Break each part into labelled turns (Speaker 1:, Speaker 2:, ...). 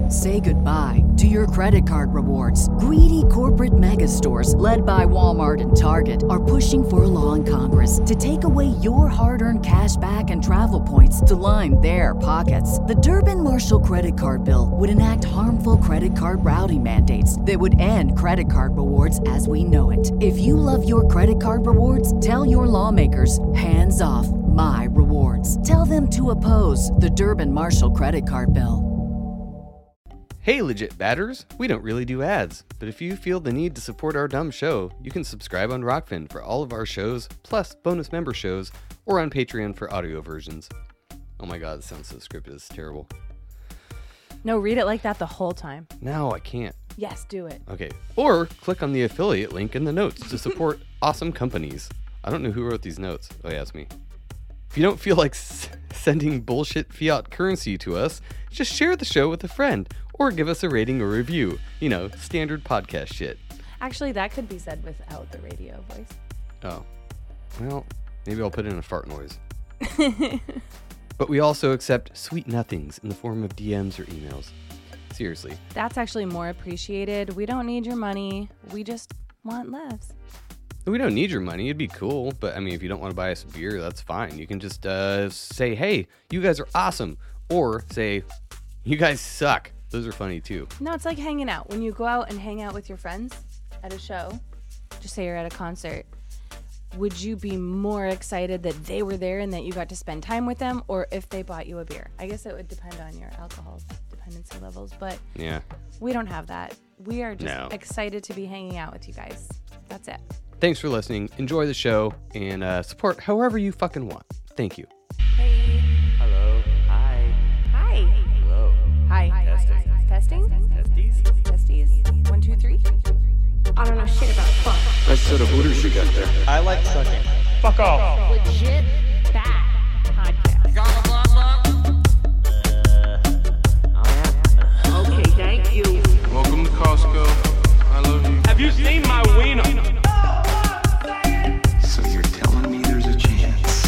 Speaker 1: Say goodbye to your credit card rewards. Greedy corporate mega stores, led by Walmart and Target, are pushing for a law in Congress to take away your hard-earned cash back and travel points to line their pockets. The Durbin-Marshall credit card bill would enact harmful credit card routing mandates that would end credit card rewards as we know it. If you love your credit card rewards, tell your lawmakers, hands off my rewards. Tell them to oppose the Durbin-Marshall credit card bill.
Speaker 2: Hey, legit batters! We don't really do ads, but if you feel the need to support our dumb show, you can subscribe on Rockfin for all of our shows, plus bonus member shows, or on Patreon for audio versions. Oh my god, this sounds so scripted, it's terrible.
Speaker 3: No, read it like that the whole time.
Speaker 2: No, I can't.
Speaker 3: Yes, do it.
Speaker 2: Okay, or click on the affiliate link in the notes to support awesome companies. I don't know who wrote these notes. Oh yeah, it's me. If you don't feel like sending bullshit fiat currency to us, just share the show with a friend, or give us a rating or review. You know, standard podcast shit.
Speaker 3: Actually, that could be said without the radio voice.
Speaker 2: Oh. Well, maybe I'll put in a fart noise. But we also accept sweet nothings in the form of DMs or emails. Seriously.
Speaker 3: That's actually more appreciated. We don't need your money. We just want laughs.
Speaker 2: We don't need your money. It'd be cool. But, I mean, if you don't want to buy us a beer, that's fine. You can just say, hey, you guys are awesome. Or say, you guys suck. Those are funny, too.
Speaker 3: No, it's like hanging out. When you go out and hang out with your friends at a show, just say you're at a concert, would you be more excited that they were there and that you got to spend time with them, or if they bought you a beer? I guess it would depend on your alcohol dependency levels, but
Speaker 2: yeah,
Speaker 3: we don't have that. We are just excited to be hanging out with you guys. That's it.
Speaker 2: Thanks for listening. Enjoy the show and support however you fucking want. Thank you.
Speaker 3: Hey.
Speaker 2: Hello. Hi.
Speaker 3: Hi.
Speaker 2: Hello.
Speaker 3: Hi. Testing?
Speaker 2: Testies?
Speaker 3: Testies. 1, 2, 3.
Speaker 4: I don't know shit about fuck.
Speaker 5: Nice set of hooters you got there.
Speaker 6: I like sucking. Fuck off.
Speaker 4: Legit bad podcast. Okay, thank you.
Speaker 5: Welcome to Costco. I love you.
Speaker 6: Have you seen my wiener?
Speaker 5: So you're telling me there's a chance?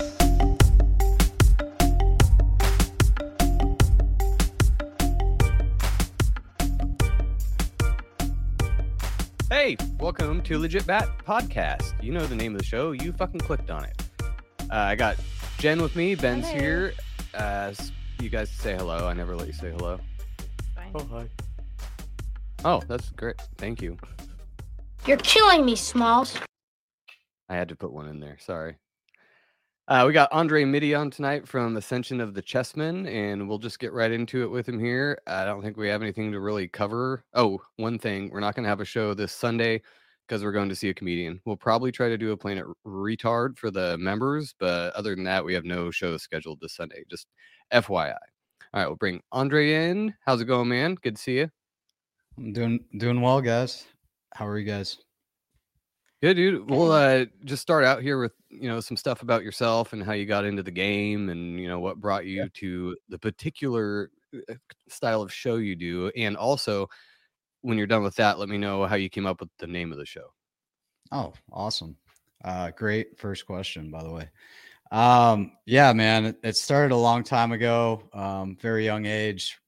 Speaker 2: Hey, welcome to Legit Bat Podcast. You know the name of the show. You fucking clicked on it. I got Jen with me. Ben's
Speaker 3: Hello.
Speaker 2: here. You guys say hello. I never let you say hello.
Speaker 3: Fine.
Speaker 2: Oh, hi. Oh, that's great. Thank you.
Speaker 4: You're killing me, Smalls.
Speaker 2: I had to put one in there. Sorry. We got Andre Mitty on tonight from Ascension of the Chessmen, and we'll just get right into it with him here. I don't think we have anything to really cover. Oh, one thing. We're not going to have a show this Sunday because we're going to see a comedian. We'll probably try to do a Planet Retard for the members, but other than that, we have no show scheduled this Sunday. Just FYI. All right, we'll bring Andre in. How's it going, man? Good to see you.
Speaker 7: I'm doing well, guys. How are you guys?
Speaker 2: Good, dude. We'll just start out here with, some stuff about yourself and how you got into the game and, what brought you to the particular style of show you do. And also, when you're done with that, let me know how you came up with the name of the show.
Speaker 7: Oh, awesome. Great first question, by the way. Yeah, man, it started a long time ago, very young age.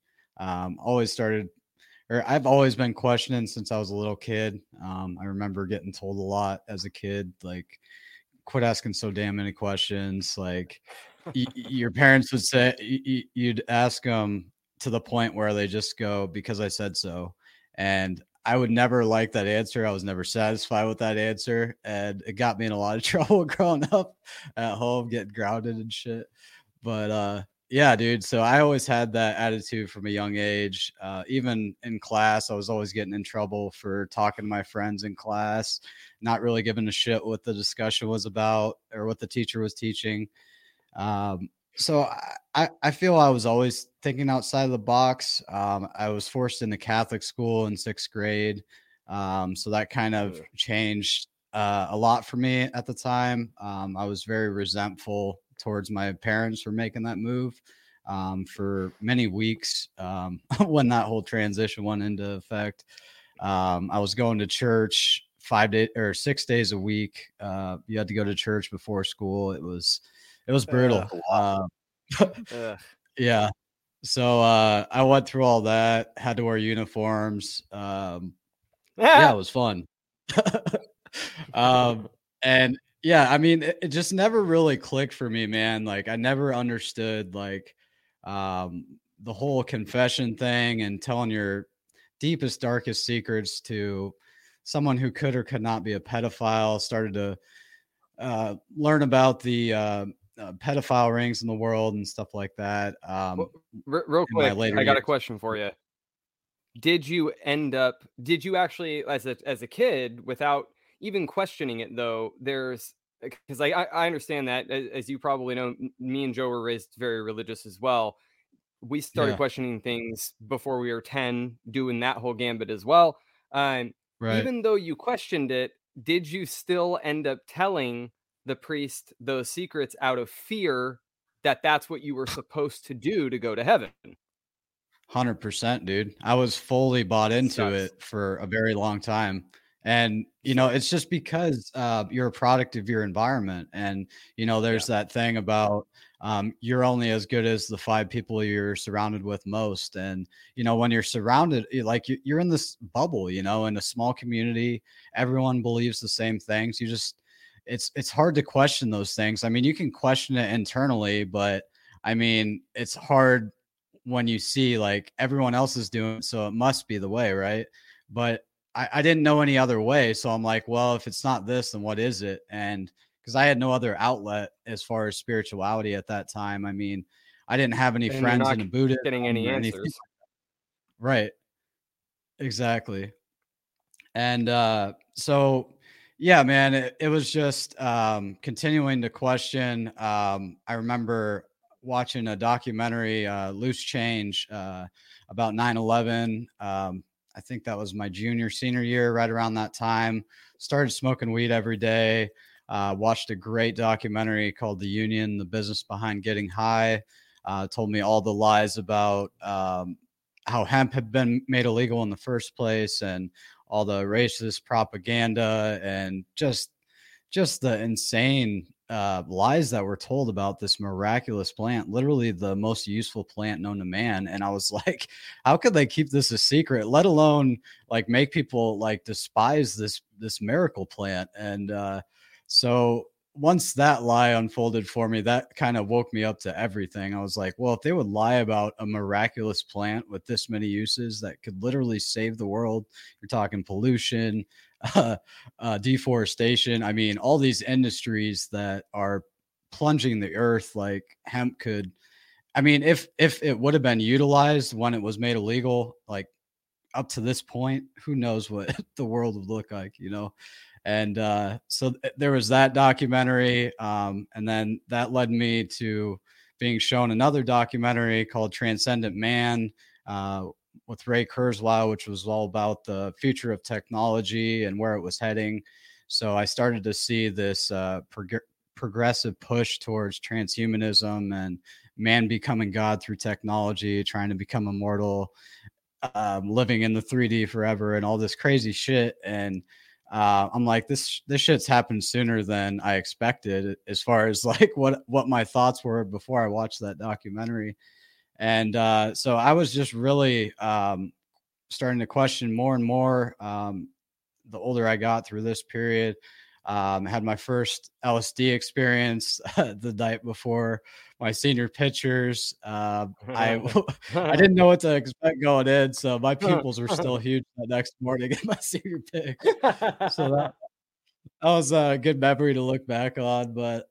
Speaker 7: I've always been questioning since I was a little kid. I remember getting told a lot as a kid, like, quit asking so damn many questions. Like, your parents would say, you'd ask them to the point where they just go, because I said so. And I would never like that answer. I was never satisfied with that answer. And it got me in a lot of trouble growing up at home, getting grounded and shit. But, yeah, dude. So I always had that attitude from a young age. Even in class, I was always getting in trouble for talking to my friends in class, not really giving a shit what the discussion was about or what the teacher was teaching. So I feel I was always thinking outside of the box. I was forced into Catholic school in 6th grade. So that kind of changed a lot for me at the time. I was very resentful towards my parents for making that move for many weeks when that whole transition went into effect. I was going to church 6 days a week. You had to go to church before school. It was brutal. Yeah. So I went through all that, had to wear uniforms. Yeah, it was fun. And yeah, I mean, it just never really clicked for me, man. Like I never understood like the whole confession thing and telling your deepest, darkest secrets to someone who could or could not be a pedophile. Started to learn about the pedophile rings in the world and stuff like that.
Speaker 2: Real
Speaker 7: in my
Speaker 2: quick,
Speaker 7: later
Speaker 2: I got a
Speaker 7: years.
Speaker 2: question for you. Did you actually, as a kid, without even questioning it though, because I understand that, as you probably know, me and Joe were raised very religious as well. We started
Speaker 7: Yeah,
Speaker 2: questioning things before we were 10, doing that whole gambit as well.
Speaker 7: right.
Speaker 2: Even though you questioned it, did you still end up telling the priest those secrets out of fear that that's what you were supposed to do to go to heaven?
Speaker 7: 100%, dude. I was fully bought into
Speaker 2: Sucks.
Speaker 7: it for a very long time. And, you know, it's just because you're a product of your environment. And, you know, there's that thing about you're only as good as the 5 people you're surrounded with most. And, you know, when you're surrounded, like you're in this bubble, you know, in a small community, everyone believes the same things. It's hard to question those things. I mean, you can question it internally, but I mean, it's hard when you see like everyone else is doing it, so it must be the way, right? But I didn't know any other way, so I'm like, well, if it's not this, then what is it? And because I had no other outlet as far as spirituality at that time. I mean, I didn't have any
Speaker 2: And you're
Speaker 7: friends
Speaker 2: not
Speaker 7: in a Buddhism
Speaker 2: getting any
Speaker 7: or anything.
Speaker 2: answers.
Speaker 7: Right, exactly. And so yeah, man, it was just continuing to question. I remember watching a documentary, Loose Change, about 9/11. I think that was my junior, senior year, right around that time. Started smoking weed every day. Watched a great documentary called The Union, The Business Behind Getting High. Told me all the lies about how hemp had been made illegal in the first place and all the racist propaganda and just the insane lies that were told about this miraculous plant, literally the most useful plant known to man. And I was like, how could they keep this a secret, let alone like make people like despise this miracle plant? And so once that lie unfolded for me, that kind of woke me up to everything. I was like, well, if they would lie about a miraculous plant with this many uses that could literally save the world, you're talking pollution, deforestation. I mean, all these industries that are plunging the earth, like hemp could. I mean, if it would have been utilized when it was made illegal, like up to this point, who knows what the world would look like, you know? And so there was that documentary. And then that led me to being shown another documentary called Transcendent Man with Ray Kurzweil, which was all about the future of technology and where it was heading. So I started to see this progressive push towards transhumanism and man becoming God through technology, trying to become immortal, living in the 3D forever and all this crazy shit. And I'm like, this shit's happened sooner than I expected as far as like what my thoughts were before I watched that documentary. And so I was just really starting to question more and more the older I got through this period. I had my first LSD experience the night before my senior pictures. I didn't know what to expect going in, so my pupils were still huge the next morning in my senior pic. So that was a good memory to look back on. But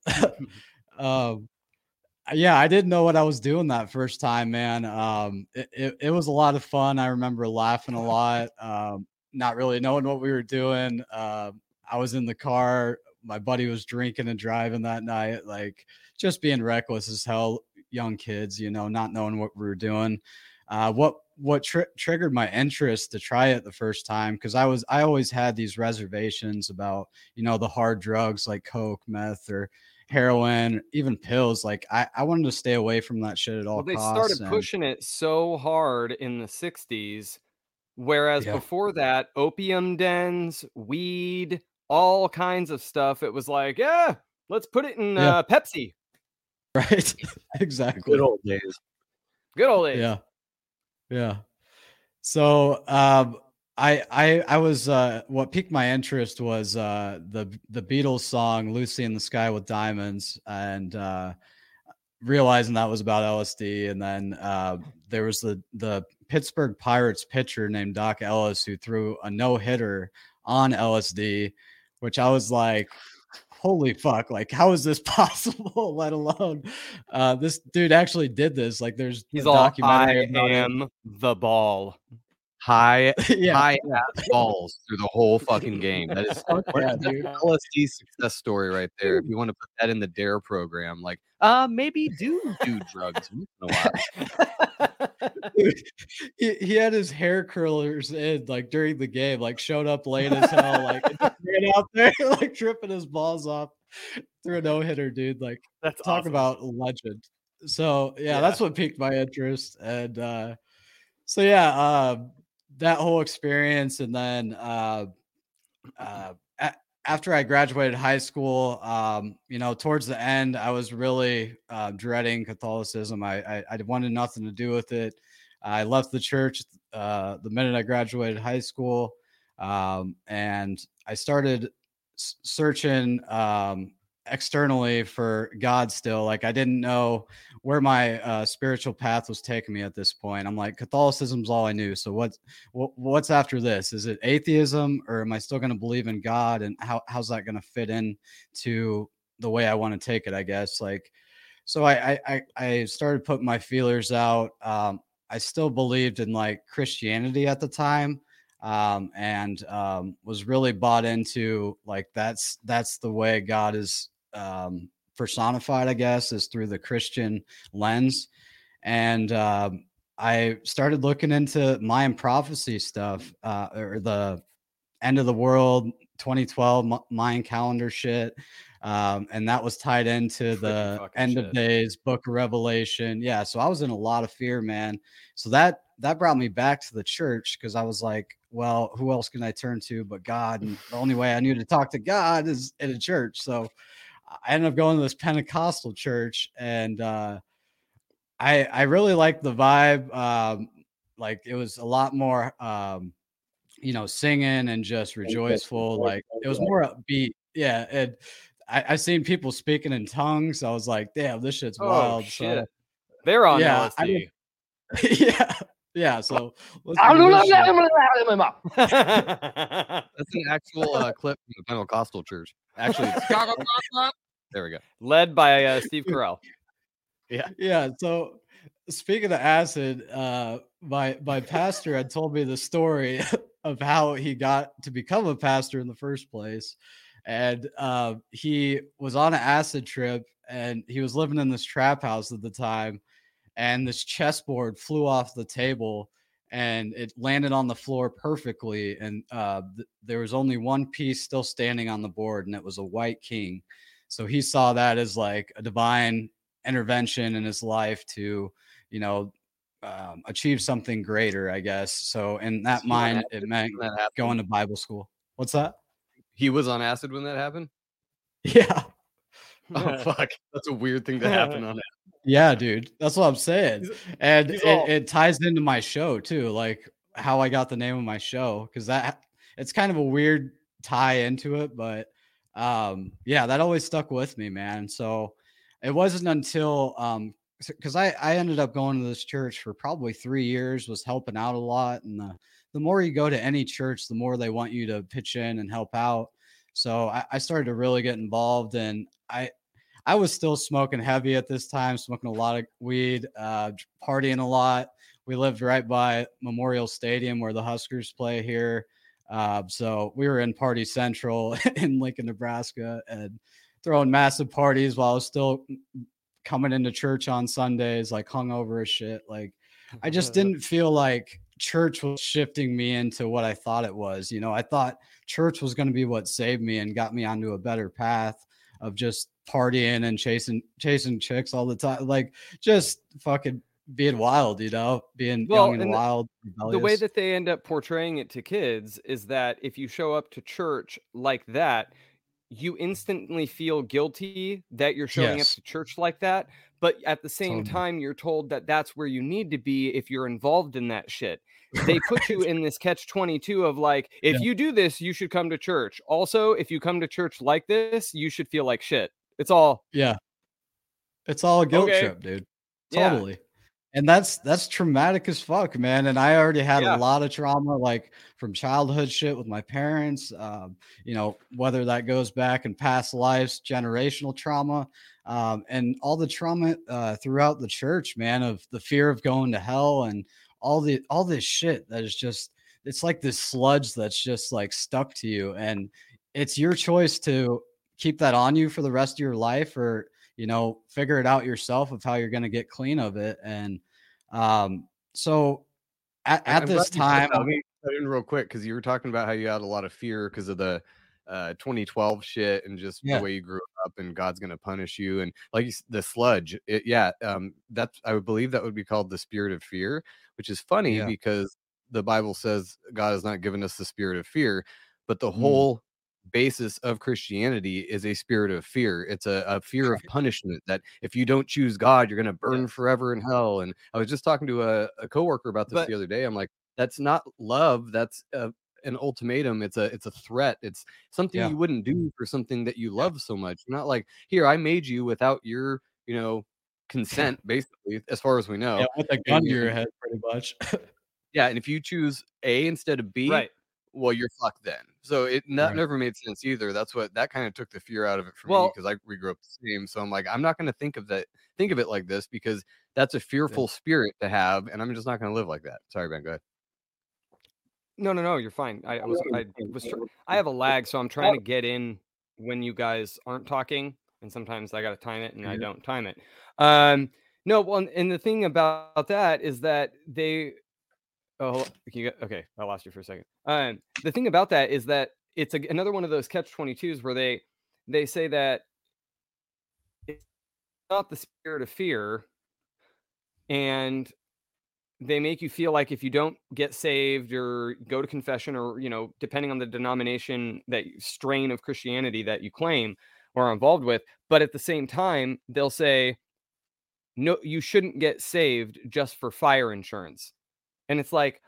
Speaker 7: yeah, I didn't know what I was doing that first time, man. It was a lot of fun. I remember laughing a lot, not really knowing what we were doing. I was in the car. My buddy was drinking and driving that night, like just being reckless as hell, young kids, you know, not knowing what we were doing. What triggered my interest to try it the first time, because I always had these reservations about, you know, the hard drugs like coke, meth, or heroin, even pills. Like I wanted to stay away from that shit at all
Speaker 2: Well, they
Speaker 7: costs.
Speaker 2: started pushing it so hard in the 60s, whereas before that, opium dens, weed, all kinds of stuff, it was like, yeah, let's put it in Pepsi.
Speaker 7: Right. Exactly.
Speaker 8: Good old days. Good old days.
Speaker 7: Yeah. So I was what piqued my interest was the Beatles song "Lucy in the Sky with Diamonds," and realizing that was about LSD. And then there was the Pittsburgh Pirates pitcher named Doc Ellis who threw a no-hitter on LSD, which I was like, holy fuck, like how is this possible? Let alone this dude actually did this. Like there's
Speaker 8: He's
Speaker 7: a
Speaker 8: all,
Speaker 7: documentary
Speaker 8: I
Speaker 7: about it.
Speaker 8: am the ball.
Speaker 2: High
Speaker 7: Yeah.
Speaker 2: ass balls through the whole fucking game. That is
Speaker 7: Yeah, dude.
Speaker 2: LSD success story right there. If you want to put that in the DARE program, like maybe do drugs once in a while.
Speaker 7: Dude, he had his hair curlers in like during the game, like showed up late as hell, like and just ran out there like tripping his balls off through a no-hitter, dude. Like
Speaker 8: That's
Speaker 7: talk
Speaker 8: awesome.
Speaker 7: about legend. So
Speaker 8: Yeah.
Speaker 7: that's what piqued my interest. And so yeah, that whole experience. And then after I graduated high school, towards the end, I was really dreading Catholicism. I wanted nothing to do with it. I left the church the minute I graduated high school, and I started searching externally for God still. Like I didn't know where my spiritual path was taking me at this point. I'm like, Catholicism's all I knew. So what's after this? Is it atheism, or am I still going to believe in God? And how's that going to fit in to the way I want to take it, I guess? Like, so I started putting my feelers out. I still believed in like Christianity at the time. And was really bought into like that's the way God is personified, I guess, is through the Christian lens. And I started looking into Mayan prophecy stuff, or the end of the world 2012 Mayan calendar shit. And that was tied into the end of days, Book of Revelation. Yeah. So I was in a lot of fear, man. So that brought me back to the church, because I was like, well, who else can I turn to but God? And the only way I knew to talk to God is in a church. So I ended up going to this Pentecostal church, and I really liked the vibe. Like it was a lot more, singing and just rejoiceful. Like it was more upbeat. Yeah. And I seen people speaking in tongues. I was like, damn, this shit's wild.
Speaker 8: Shit.
Speaker 7: So,
Speaker 8: They're on
Speaker 7: yeah,
Speaker 8: LSD.
Speaker 7: Yeah. So
Speaker 2: That's an actual clip from the Pentecostal church. Actually, there we go.
Speaker 8: Led by Steve Carell.
Speaker 7: Yeah. So speaking of acid, my pastor had told me the story of how he got to become a pastor in the first place. And he was on an acid trip, and he was living in this trap house at the time. And this chessboard flew off the table, and it landed on the floor perfectly. And there was only one piece still standing on the board, and it was a white king. So he saw that as like a divine intervention in his life to, achieve something greater, I guess. So in that mind, it meant going to Bible school. What's that?
Speaker 2: He was on acid when that happened?
Speaker 7: Yeah.
Speaker 2: Oh, fuck. That's a weird thing to happen on it.
Speaker 7: Yeah, dude. That's what I'm saying. And it ties into my show too, like how I got the name of my show, because it's kind of a weird tie into it, but that always stuck with me, man. So it wasn't until because I ended up going to this church for probably 3 years, was helping out a lot. And the more you go to any church, the more they want you to pitch in and help out. So I started to really get involved, and I was still smoking heavy at this time, smoking a lot of weed, partying a lot. We lived right by Memorial Stadium where the Huskers play here. So we were in Party Central in Lincoln, Nebraska, and throwing massive parties while I was still coming into church on Sundays, like hungover as shit. Like I just didn't feel like church was shifting me into what I thought it was. I thought church was going to be what saved me and got me onto a better path of just partying and chasing chicks all the time, like just fucking being wild, being young and wild.
Speaker 8: The way that they end up portraying it to kids is that if you show up to church like that, you instantly feel guilty that you're showing up
Speaker 7: Yes.
Speaker 8: to church like that. But at the same
Speaker 7: Totally.
Speaker 8: time, you're told that that's where you need to be if you're involved in that shit. They put you in this catch-22 of like, if
Speaker 7: Yeah.
Speaker 8: you do this, you should come to church. Also, if you come to church like this, you should feel like shit. It's all
Speaker 7: Yeah. It's all a guilt
Speaker 8: Okay.
Speaker 7: trip, dude.
Speaker 8: Yeah.
Speaker 7: Totally. And that's traumatic as fuck, man. And I already had
Speaker 8: Yeah.
Speaker 7: a lot of trauma, like from childhood shit with my parents. You know, whether that goes back in past lives, generational trauma, and all the trauma throughout the church, man, of the fear of going to hell and all this shit that is just, it's like this sludge that's just like stuck to you. And it's your choice to keep that on you for the rest of your life, or you know, figure it out yourself of how you're going to get clean of it. And so at
Speaker 2: I'm
Speaker 7: this
Speaker 2: glad you said
Speaker 7: time,
Speaker 2: that. Let me cut in real quick because you were talking about how you had a lot of fear because of the 2012 shit and just
Speaker 7: Yeah.
Speaker 2: the way you grew up, and God's going to punish you, and like the sludge. That's, I would believe that would be called the spirit of fear, which is funny
Speaker 7: Yeah.
Speaker 2: because the Bible says God has not given us the spirit of fear, but the
Speaker 7: Mm.
Speaker 2: whole basis of Christianity is a spirit of fear. It's a fear of punishment, that if you don't choose God, you're going to burn forever in hell. And I was just talking to a coworker about this
Speaker 8: But-
Speaker 2: the other day. I'm like, that's not love. That's an ultimatum. It's a threat. It's something
Speaker 7: Yeah.
Speaker 2: you wouldn't do for something that you love so much. Not like, here, I made you without your, consent, basically, as far as we know.
Speaker 7: Yeah, with a gun to your head, pretty much.
Speaker 2: Yeah, and if you choose A instead of B,
Speaker 8: Right.
Speaker 2: well, you're fucked then. So that
Speaker 7: Right.
Speaker 2: never made sense either. That's what that kind of took the fear out of it for me,
Speaker 8: Well-
Speaker 2: because we grew up the same. So I'm like, I'm not going to think of it like this, because that's a fearful spirit to have, and I'm just not going to live like that. Sorry, Ben, go ahead.
Speaker 8: No, you're fine. I have a lag, so I'm trying to get in when you guys aren't talking, and sometimes I got to time it, and I don't time it. No, well, and the thing about that is that they. Oh, okay. I lost you for a second. The thing about that is that it's another one of those catch-22s where they say that it's not the spirit of fear, and they make you feel like if you don't get saved or go to confession, or depending on the denomination, that strain of Christianity that you claim or are involved with, but at the same time they'll say, no, you shouldn't get saved just for fire insurance. And it's like,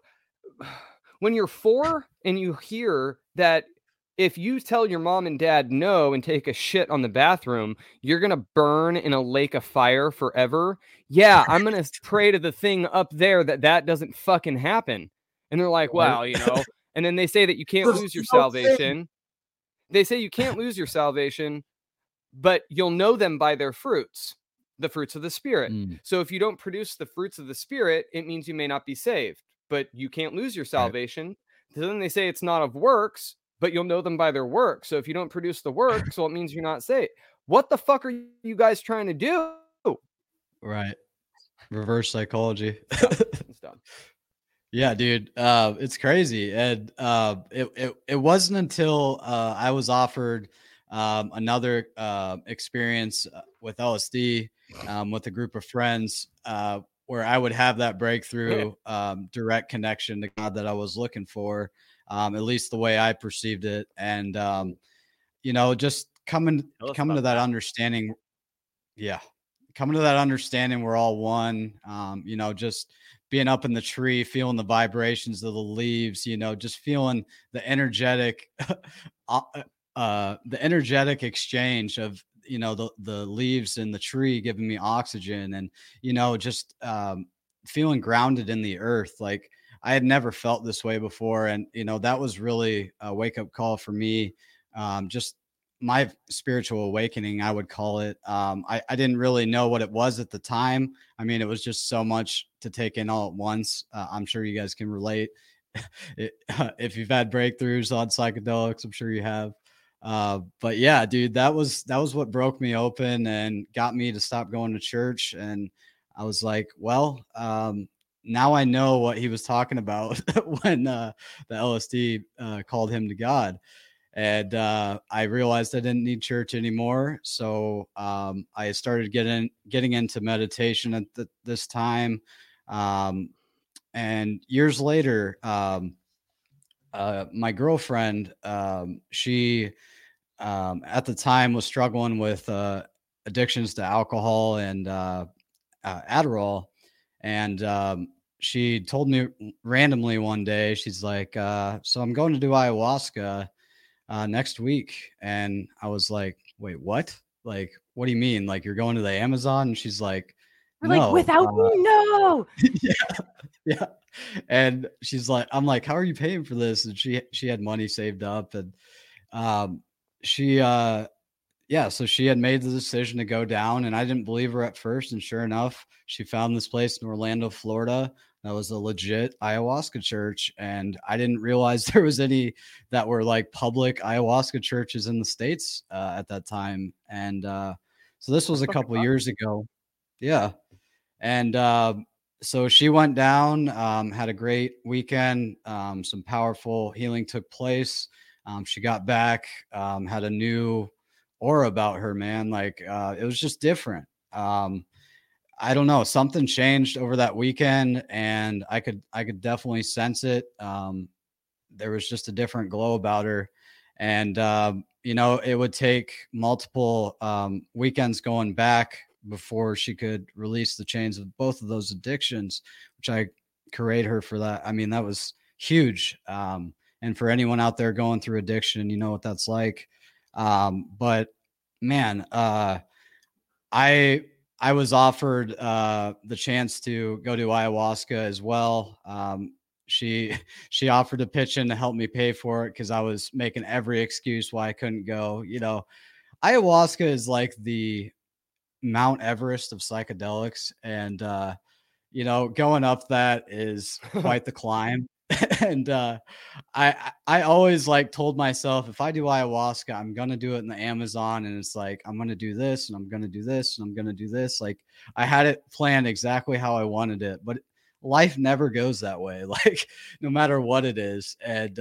Speaker 8: when you're 4 and you hear that if you tell your mom and dad no and take a shit on the bathroom, you're going to burn in a lake of fire forever. Yeah, I'm going to pray to the thing up there that doesn't fucking happen. And they're like, wow, and then they say that you can't lose your salvation. They say you can't lose your salvation, but you'll know them by their fruits, the fruits of the Spirit. So if you don't produce the fruits of the Spirit, it means you may not be saved, but you can't lose your salvation. So then they say it's not of works, but you'll know them by their work. So if you don't produce the work, so it means you're not saved. What the fuck are you guys trying to do?
Speaker 7: Right. Reverse psychology.
Speaker 8: It's dumb.
Speaker 7: Yeah, dude. It's crazy. And it wasn't until I was offered another experience with LSD with a group of friends where I would have that breakthrough, direct connection to God that I was looking for, at least the way I perceived it. And just coming to that understanding. Yeah. Coming to that understanding, we're all one. Just being up in the tree, feeling the vibrations of the leaves, just feeling the energetic exchange of the leaves and the tree giving me oxygen, and just feeling grounded in the earth. Like I had never felt this way before, and that was really a wake-up call for me. Just my spiritual awakening, I would call it. I didn't really know what it was at the time. I mean, it was just so much to take in all at once. I'm sure you guys can relate. If you've had breakthroughs on psychedelics, I'm sure you have. But yeah, dude, that was what broke me open and got me to stop going to church. And I was like, well, now I know what he was talking about when the LSD called him to God. And I realized I didn't need church anymore. So I started getting into meditation at this time. And years later, my girlfriend, she at the time was struggling with addictions to alcohol and Adderall. And she told me randomly one day, she's like, so I'm going to do ayahuasca next week. And I was like, wait, what? Like, what do you mean? Like, you're going to the Amazon? And she's like,
Speaker 3: We're
Speaker 7: no.
Speaker 3: like, without me, no.
Speaker 7: Yeah. And she's like, I'm like, how are you paying for this? And she had money saved up, and so she had made the decision to go down, and I didn't believe her at first. And sure enough, she found this place in Orlando, Florida. That was a legit ayahuasca church. And I didn't realize there was any that were like public ayahuasca churches in the States at that time. And so this was a couple years ago. Yeah. And so she went down, had a great weekend. Some powerful healing took place. She got back, had a new aura about her, man. Like it was just different. I don't know, something changed over that weekend, and I could definitely sense it. There was just a different glow about her. And it would take multiple weekends going back before she could release the chains of both of those addictions, which I create her for that. I mean, that was huge. And for anyone out there going through addiction, you know what that's like. But man, I was offered the chance to go to ayahuasca as well. She offered to pitch in to help me pay for it because I was making every excuse why I couldn't go. Ayahuasca is like the Mount Everest of psychedelics, and going up that is quite the climb. And I always told myself, if I do ayahuasca, I'm gonna do it in the Amazon, and it's like I'm gonna do this, and I'm gonna do this, and I'm gonna do this. Like I had it planned exactly how I wanted it, but life never goes that way. Like no matter what it is. And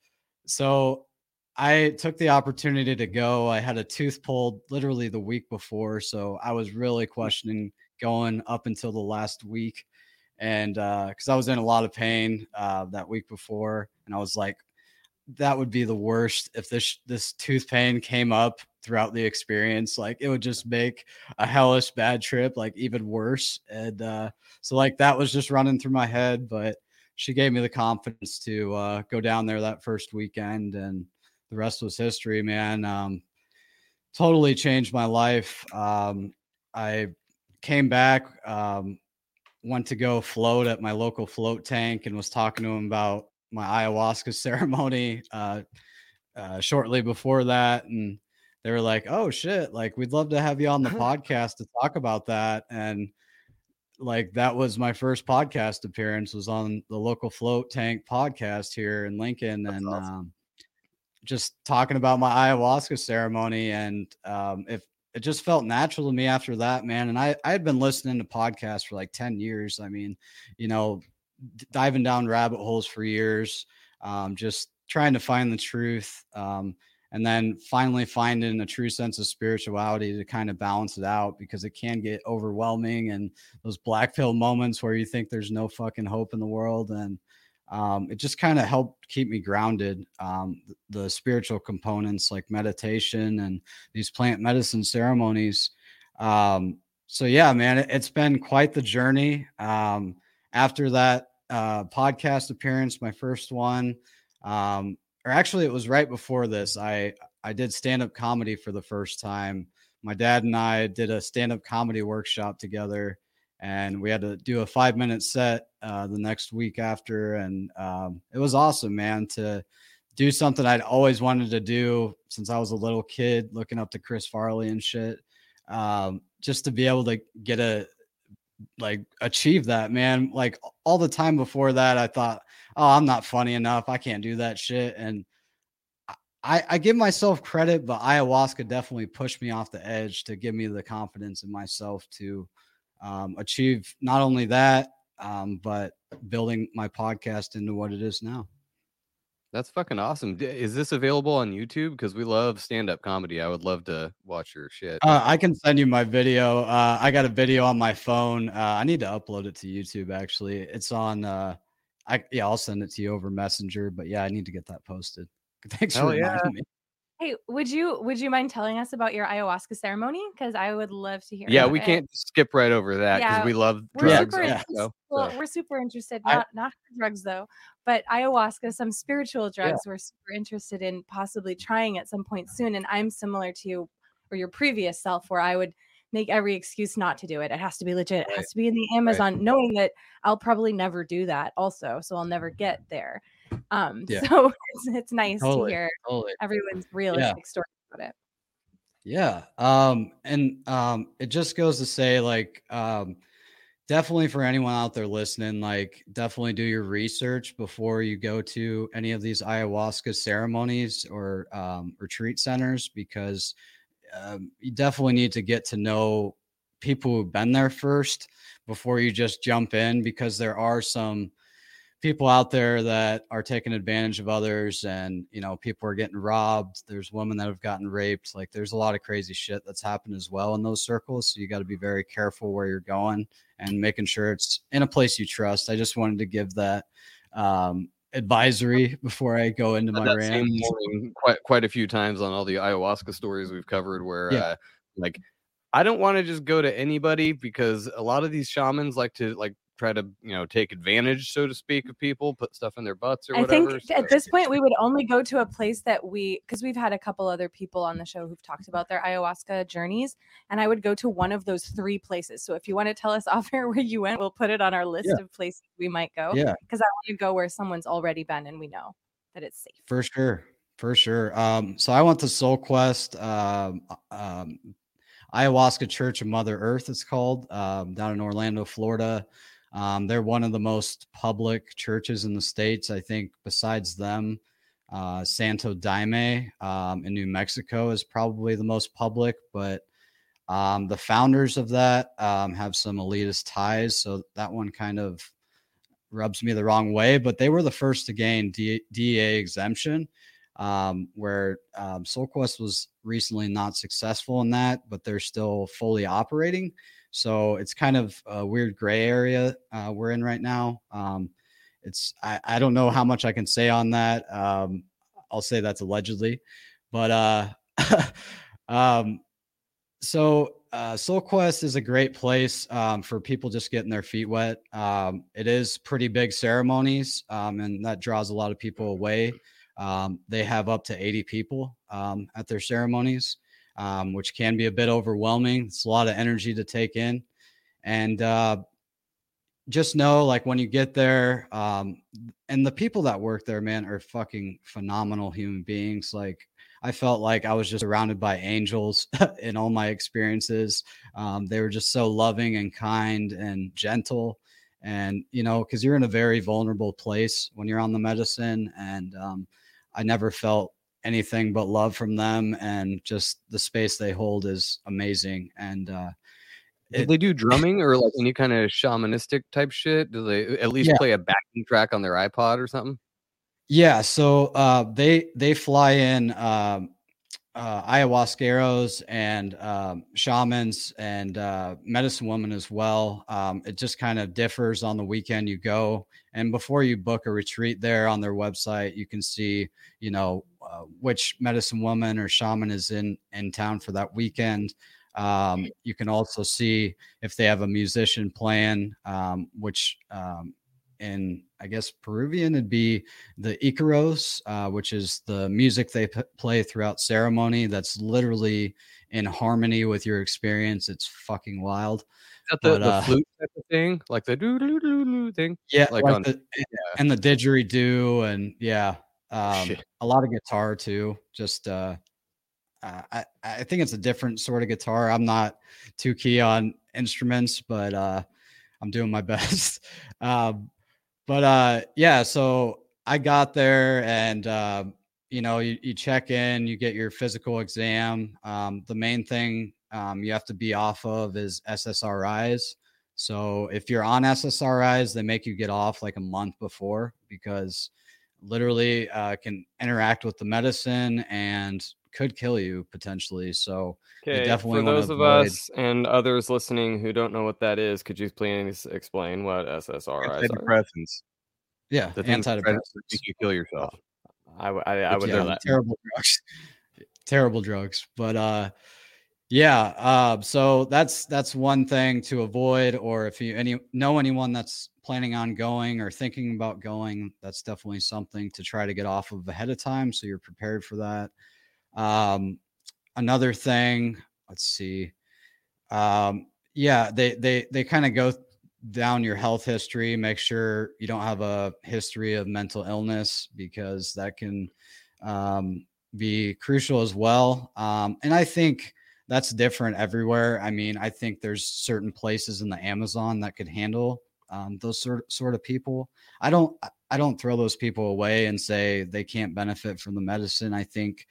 Speaker 7: so I took the opportunity to go. I had a tooth pulled literally the week before, so I was really questioning going up until the last week. And because I was in a lot of pain that week before, and I was like, that would be the worst if this tooth pain came up throughout the experience. Like it would just make a hellish bad trip like even worse. And so that was just running through my head. But she gave me the confidence to go down there that first weekend, and the rest was history, man. Totally changed my life. I came back. Went to go float at my local float tank and was talking to him about my ayahuasca ceremony shortly before that. And they were like, oh shit, like we'd love to have you on the podcast to talk about that. And that was my first podcast appearance, was on the local float tank podcast here in Lincoln. That's and awesome. Just talking about my ayahuasca ceremony. And it just felt natural to me after that, man. And I had been listening to podcasts for 10 years. I mean, diving down rabbit holes for years, just trying to find the truth. And then finally finding a true sense of spirituality to kind of balance it out, because it can get overwhelming, and those black pill moments where you think there's no fucking hope in the world. And it just kind of helped keep me grounded. The spiritual components like meditation and these plant medicine ceremonies. So yeah, man, it's been quite the journey. After that podcast appearance, my first one, or actually it was right before this, I did stand-up comedy for the first time. My dad and I did a stand-up comedy workshop together, and we had to do a 5-minute set the next week after. And it was awesome, man, to do something I'd always wanted to do since I was a little kid, looking up to Chris Farley and shit. Just to be able to achieve that, man. Like all the time before that, I thought, oh, I'm not funny enough. I can't do that shit. And I give myself credit, but ayahuasca definitely pushed me off the edge to give me the confidence in myself to achieve not only that, but building my podcast into what it is now.
Speaker 2: That's fucking awesome. Is this available on YouTube? Because we love stand-up comedy. I would love to watch your shit.
Speaker 7: I can send you my video. I got a video on my phone. I need to upload it to YouTube, actually. It's on I'll send it to you over Messenger. But yeah, I need to get that posted. Thanks for reminding me.
Speaker 3: Hey, would you mind telling us about your ayahuasca ceremony? Because I would love to hear.
Speaker 2: Yeah,
Speaker 3: about
Speaker 2: we
Speaker 3: it.
Speaker 2: can't skip right over that because
Speaker 3: Yeah,
Speaker 2: we love
Speaker 3: We're
Speaker 2: drugs.
Speaker 3: super
Speaker 2: on
Speaker 7: yeah.
Speaker 2: the show,
Speaker 3: well,
Speaker 2: so.
Speaker 3: we're super interested,
Speaker 7: I-
Speaker 3: not for drugs though, but ayahuasca, some spiritual
Speaker 7: Yeah.
Speaker 3: drugs we're super interested in possibly trying at some point soon. And I'm similar to you or your previous self, where I would make every excuse not to do it. It has to be legit. It
Speaker 2: Right.
Speaker 3: has to be in the Amazon, knowing that I'll probably never do that also. So I'll never get there.
Speaker 7: Yeah.
Speaker 3: So it's nice to
Speaker 7: Totally.
Speaker 3: hear
Speaker 7: Totally.
Speaker 3: everyone's realistic story about it.
Speaker 7: Yeah. It just goes to say, like, definitely for anyone out there listening, like, definitely do your research before you go to any of these ayahuasca ceremonies or retreat centers, because you definitely need to get to know people who've been there first before you just jump in, because there are some people out there that are taking advantage of others, and people are getting robbed. There's women that have gotten raped. Like, there's a lot of crazy shit that's happened as well in those circles, so you got to be very careful where you're going and making sure it's in a place you trust. I just wanted to give that advisory before I go into my
Speaker 2: That
Speaker 7: rant.
Speaker 2: same morning quite a few times on all the ayahuasca stories we've covered, where like, I don't want to just go to anybody, because a lot of these shamans like to try to take advantage, so to speak, of people, put stuff in their butts or whatever.
Speaker 3: I think at this point we would only go to a place that because we've had a couple other people on the show who've talked about their ayahuasca journeys, and I would go to one of those 3 places. So if you want to tell us off air where you went, we'll put it on our list of places we might go.
Speaker 7: Yeah,
Speaker 3: because I want to go where someone's already been and we know that it's safe.
Speaker 7: For sure. So I went to Soul Quest, Ayahuasca Church of Mother Earth, it's called, down in Orlando, Florida. They're one of the most public churches in the States. I think besides them, Santo Daime in New Mexico is probably the most public, but the founders of that have some elitist ties. So that one kind of rubs me the wrong way, but they were the first to gain DEA exemption, where Soul Quest was recently not successful in that, but they're still fully operating. So it's kind of a weird gray area we're in right now. I don't know how much I can say on that. I'll say that's allegedly, but Soul Quest is a great place for people just getting their feet wet. It is pretty big ceremonies, and that draws a lot of people away. They have up to 80 people at their ceremonies, which can be a bit overwhelming. It's a lot of energy to take in. And just know, like, when you get there, and the people that work there, man, are fucking phenomenal human beings. Like, I felt like I was just surrounded by angels in all my experiences. They were just so loving and kind and gentle. And, because you're in a very vulnerable place when you're on the medicine. And I never felt anything but love from them. And just the space they hold is amazing. And
Speaker 2: do they do drumming or like any kind of shamanistic type shit? Do they at least play a backing track on their iPod or something?
Speaker 7: Yeah, so they fly in ayahuasqueros and shamans and medicine women as well. It just kind of differs on the weekend you go. And before you book a retreat there, on their website, you can see, which medicine woman or shaman is in town for that weekend. You can also see if they have a musician playing, which in, I guess, Peruvian, it'd be the Icaros, which is the music they play throughout ceremony. That's literally in harmony with your experience. It's fucking wild.
Speaker 2: Is that the flute type of thing? Like the doo-doo-doo-doo thing?
Speaker 7: Yeah,
Speaker 2: like
Speaker 7: on and the didgeridoo, and a lot of guitar too. Just I think it's a different sort of guitar. I'm not too key on instruments, but I'm doing my best. So I got there, and you check in, you get your physical exam. The main thing you have to be off of is SSRIs. So if you're on SSRIs, they make you get off like a month before, because literally can interact with the medicine and could kill you potentially. So definitely,
Speaker 8: for those of us and others listening who don't know what that is, could you please explain what SSRIs
Speaker 2: antidepressants?
Speaker 7: Yeah,
Speaker 2: the antidepressants make you kill yourself.
Speaker 8: I would know that.
Speaker 7: Terrible drugs. terrible drugs. But so that's one thing to avoid. Or if you know anyone that's planning on going or thinking about going, that's definitely something to try to get off of ahead of time, so you're prepared for that. Another thing, let's see. They kind of go down your health history, make sure you don't have a history of mental illness, because that can be crucial as well. And I think that's different everywhere. I mean, I think there's certain places in the Amazon that could handle those sort of people. I don't throw those people away and say they can't benefit from the medicine. I think,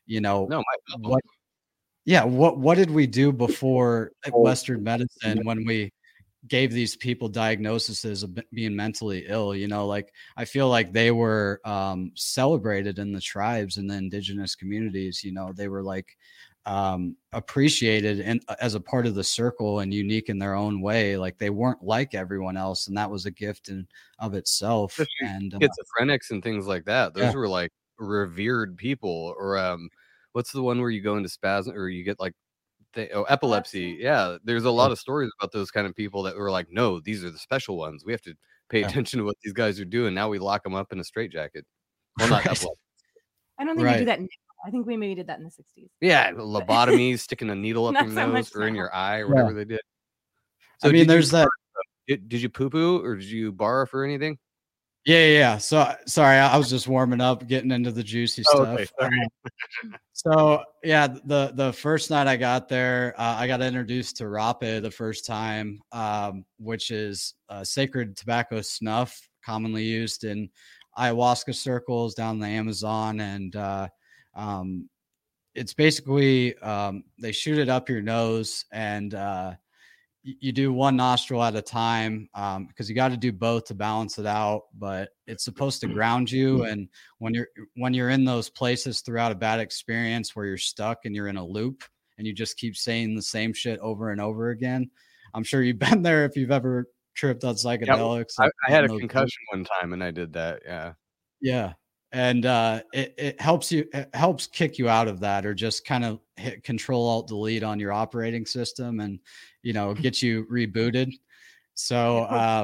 Speaker 7: what did we do before Western medicine when we gave these people diagnoses of being mentally ill? Like, I feel like they were celebrated in the tribes and the indigenous communities. They were like appreciated and as a part of the circle and unique in their own way. Like, they weren't like everyone else, and that was a gift in of itself. And
Speaker 2: schizophrenics and things like that, those were like revered people. Or what's the one where you go into spasm or you get like epilepsy? Yeah, there's a lot of stories about those kind of people that were like, no, these are the special ones, we have to pay attention to what these guys are doing. Now we lock them up in a straitjacket. Well, not epilepsy.
Speaker 3: I don't think we do that now. I think we maybe did that in the 60s.
Speaker 2: Yeah, lobotomies, sticking a needle up your nose or in your eye or whatever they did. So
Speaker 7: I mean, there's that.
Speaker 2: Did you poo-poo or did you barf or anything?
Speaker 7: Yeah. So sorry, I was just warming up, getting into the juicy stuff.
Speaker 2: Okay,
Speaker 7: so yeah, the first night I got there, I got introduced to rape the first time, which is sacred tobacco snuff, commonly used in ayahuasca circles down the Amazon. And it's basically they shoot it up your nose, and you do one nostril at a time, because you got to do both to balance it out. But it's supposed to ground you. And when you're in those places throughout a bad experience where you're stuck and you're in a loop and you just keep saying the same shit over and over again, I'm sure you've been there if you've ever tripped on psychedelics.
Speaker 2: I had a concussion one time and I did that.
Speaker 7: Yeah. And it helps kick you out of that, or just kind of hit Control-Alt-Delete on your operating system and, get you rebooted. So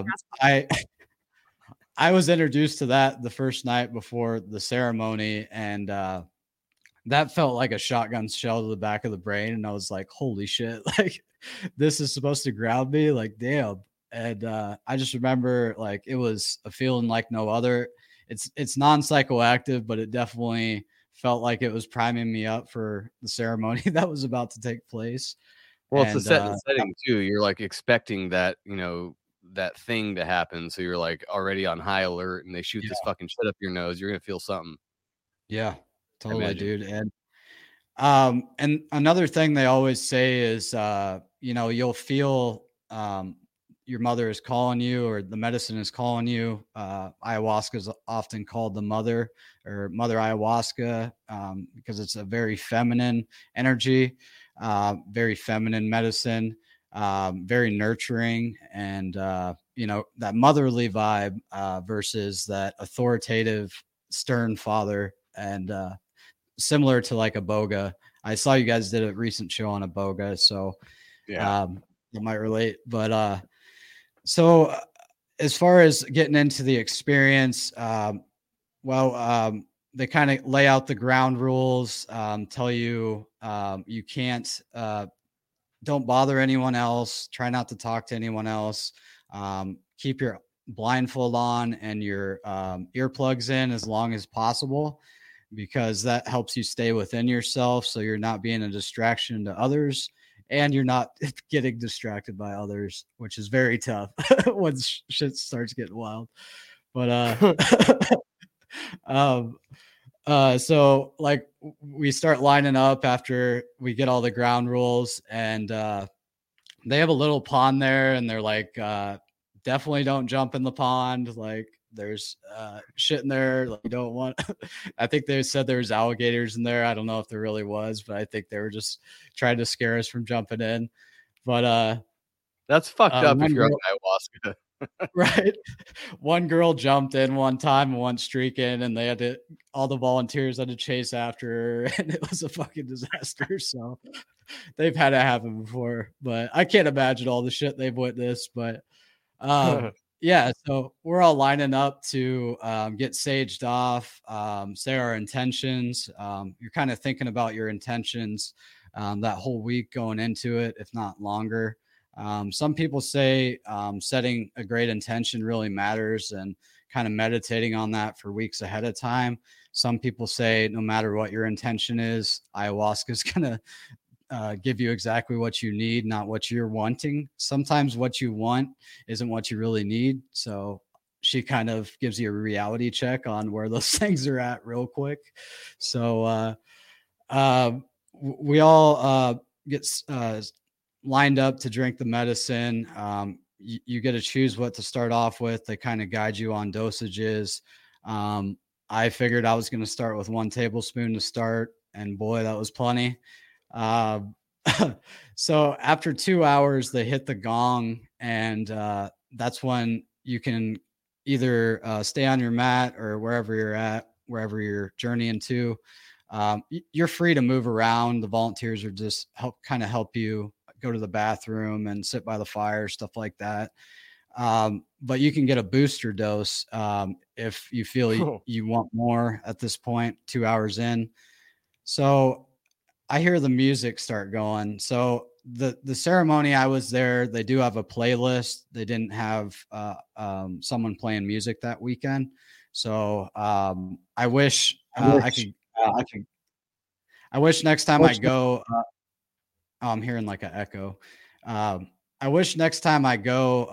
Speaker 7: I was introduced to that the first night before the ceremony, and that felt like a shotgun shell to the back of the brain. And I was like, holy shit, like, this is supposed to ground me, like, damn. And I just remember, like, it was a feeling like no other. It's non-psychoactive, but it definitely felt like it was priming me up for the ceremony that was about to take place.
Speaker 2: Well, it's a setting too. You're like expecting that, that thing to happen. So you're like already on high alert, and they shoot this fucking shit up your nose. You're going to feel something.
Speaker 7: Yeah, totally, dude. And another thing they always say is, you'll feel, your mother is calling you, or the medicine is calling you. Ayahuasca is often called the mother, or mother ayahuasca, because it's a very feminine energy, very feminine medicine, very nurturing, and that motherly vibe versus that authoritative, stern father, and similar to like Iboga. I saw you guys did a recent show on Iboga, so you might relate. But so as far as getting into the experience, they kind of lay out the ground rules, tell you you can't, don't bother anyone else, try not to talk to anyone else, keep your blindfold on and your earplugs in as long as possible, because that helps you stay within yourself, so you're not being a distraction to others. And you're not getting distracted by others, which is very tough when shit starts getting wild. But so like we start lining up after we get all the ground rules, and they have a little pond there, and they're like, definitely don't jump in the pond. Like, there's shit in there like you don't want. I think they said there's alligators in there. I don't know if there really was, but I think they were just trying to scare us from jumping in. But
Speaker 2: that's fucked up if you're on ayahuasca.
Speaker 7: Right. One girl jumped in one time and went streaking, and they had to, all the volunteers had to chase after her, and it was a fucking disaster. So they've had it happen before, but I can't imagine all the shit they've witnessed. But yeah, so we're all lining up to get saged off, say our intentions. You're kind of thinking about your intentions that whole week going into it, if not longer. Some people say setting a great intention really matters and kind of meditating on that for weeks ahead of time. Some people say no matter what your intention is, ayahuasca is going to give you exactly what you need, not what you're wanting. Sometimes what you want isn't what you really need. So she kind of gives you a reality check on where those things are at real quick. So we all get lined up to drink the medicine. You get to choose what to start off with. They kind of guide you on dosages. I figured I was going to start with 1 tablespoon to start, and boy, that was plenty. So after 2 hours, they hit the gong, and that's when you can either stay on your mat or wherever you're at, wherever you're journeying to. You're free to move around. The volunteers are just help you go to the bathroom and sit by the fire, stuff like that. But you can get a booster dose if you feel you want more at this point, 2 hours in. So I hear the music start going. So the ceremony, I was there. They do have a playlist. They didn't have someone playing music that weekend. So I wish I wish next time I go. I'm hearing like an echo. I wish next time I go,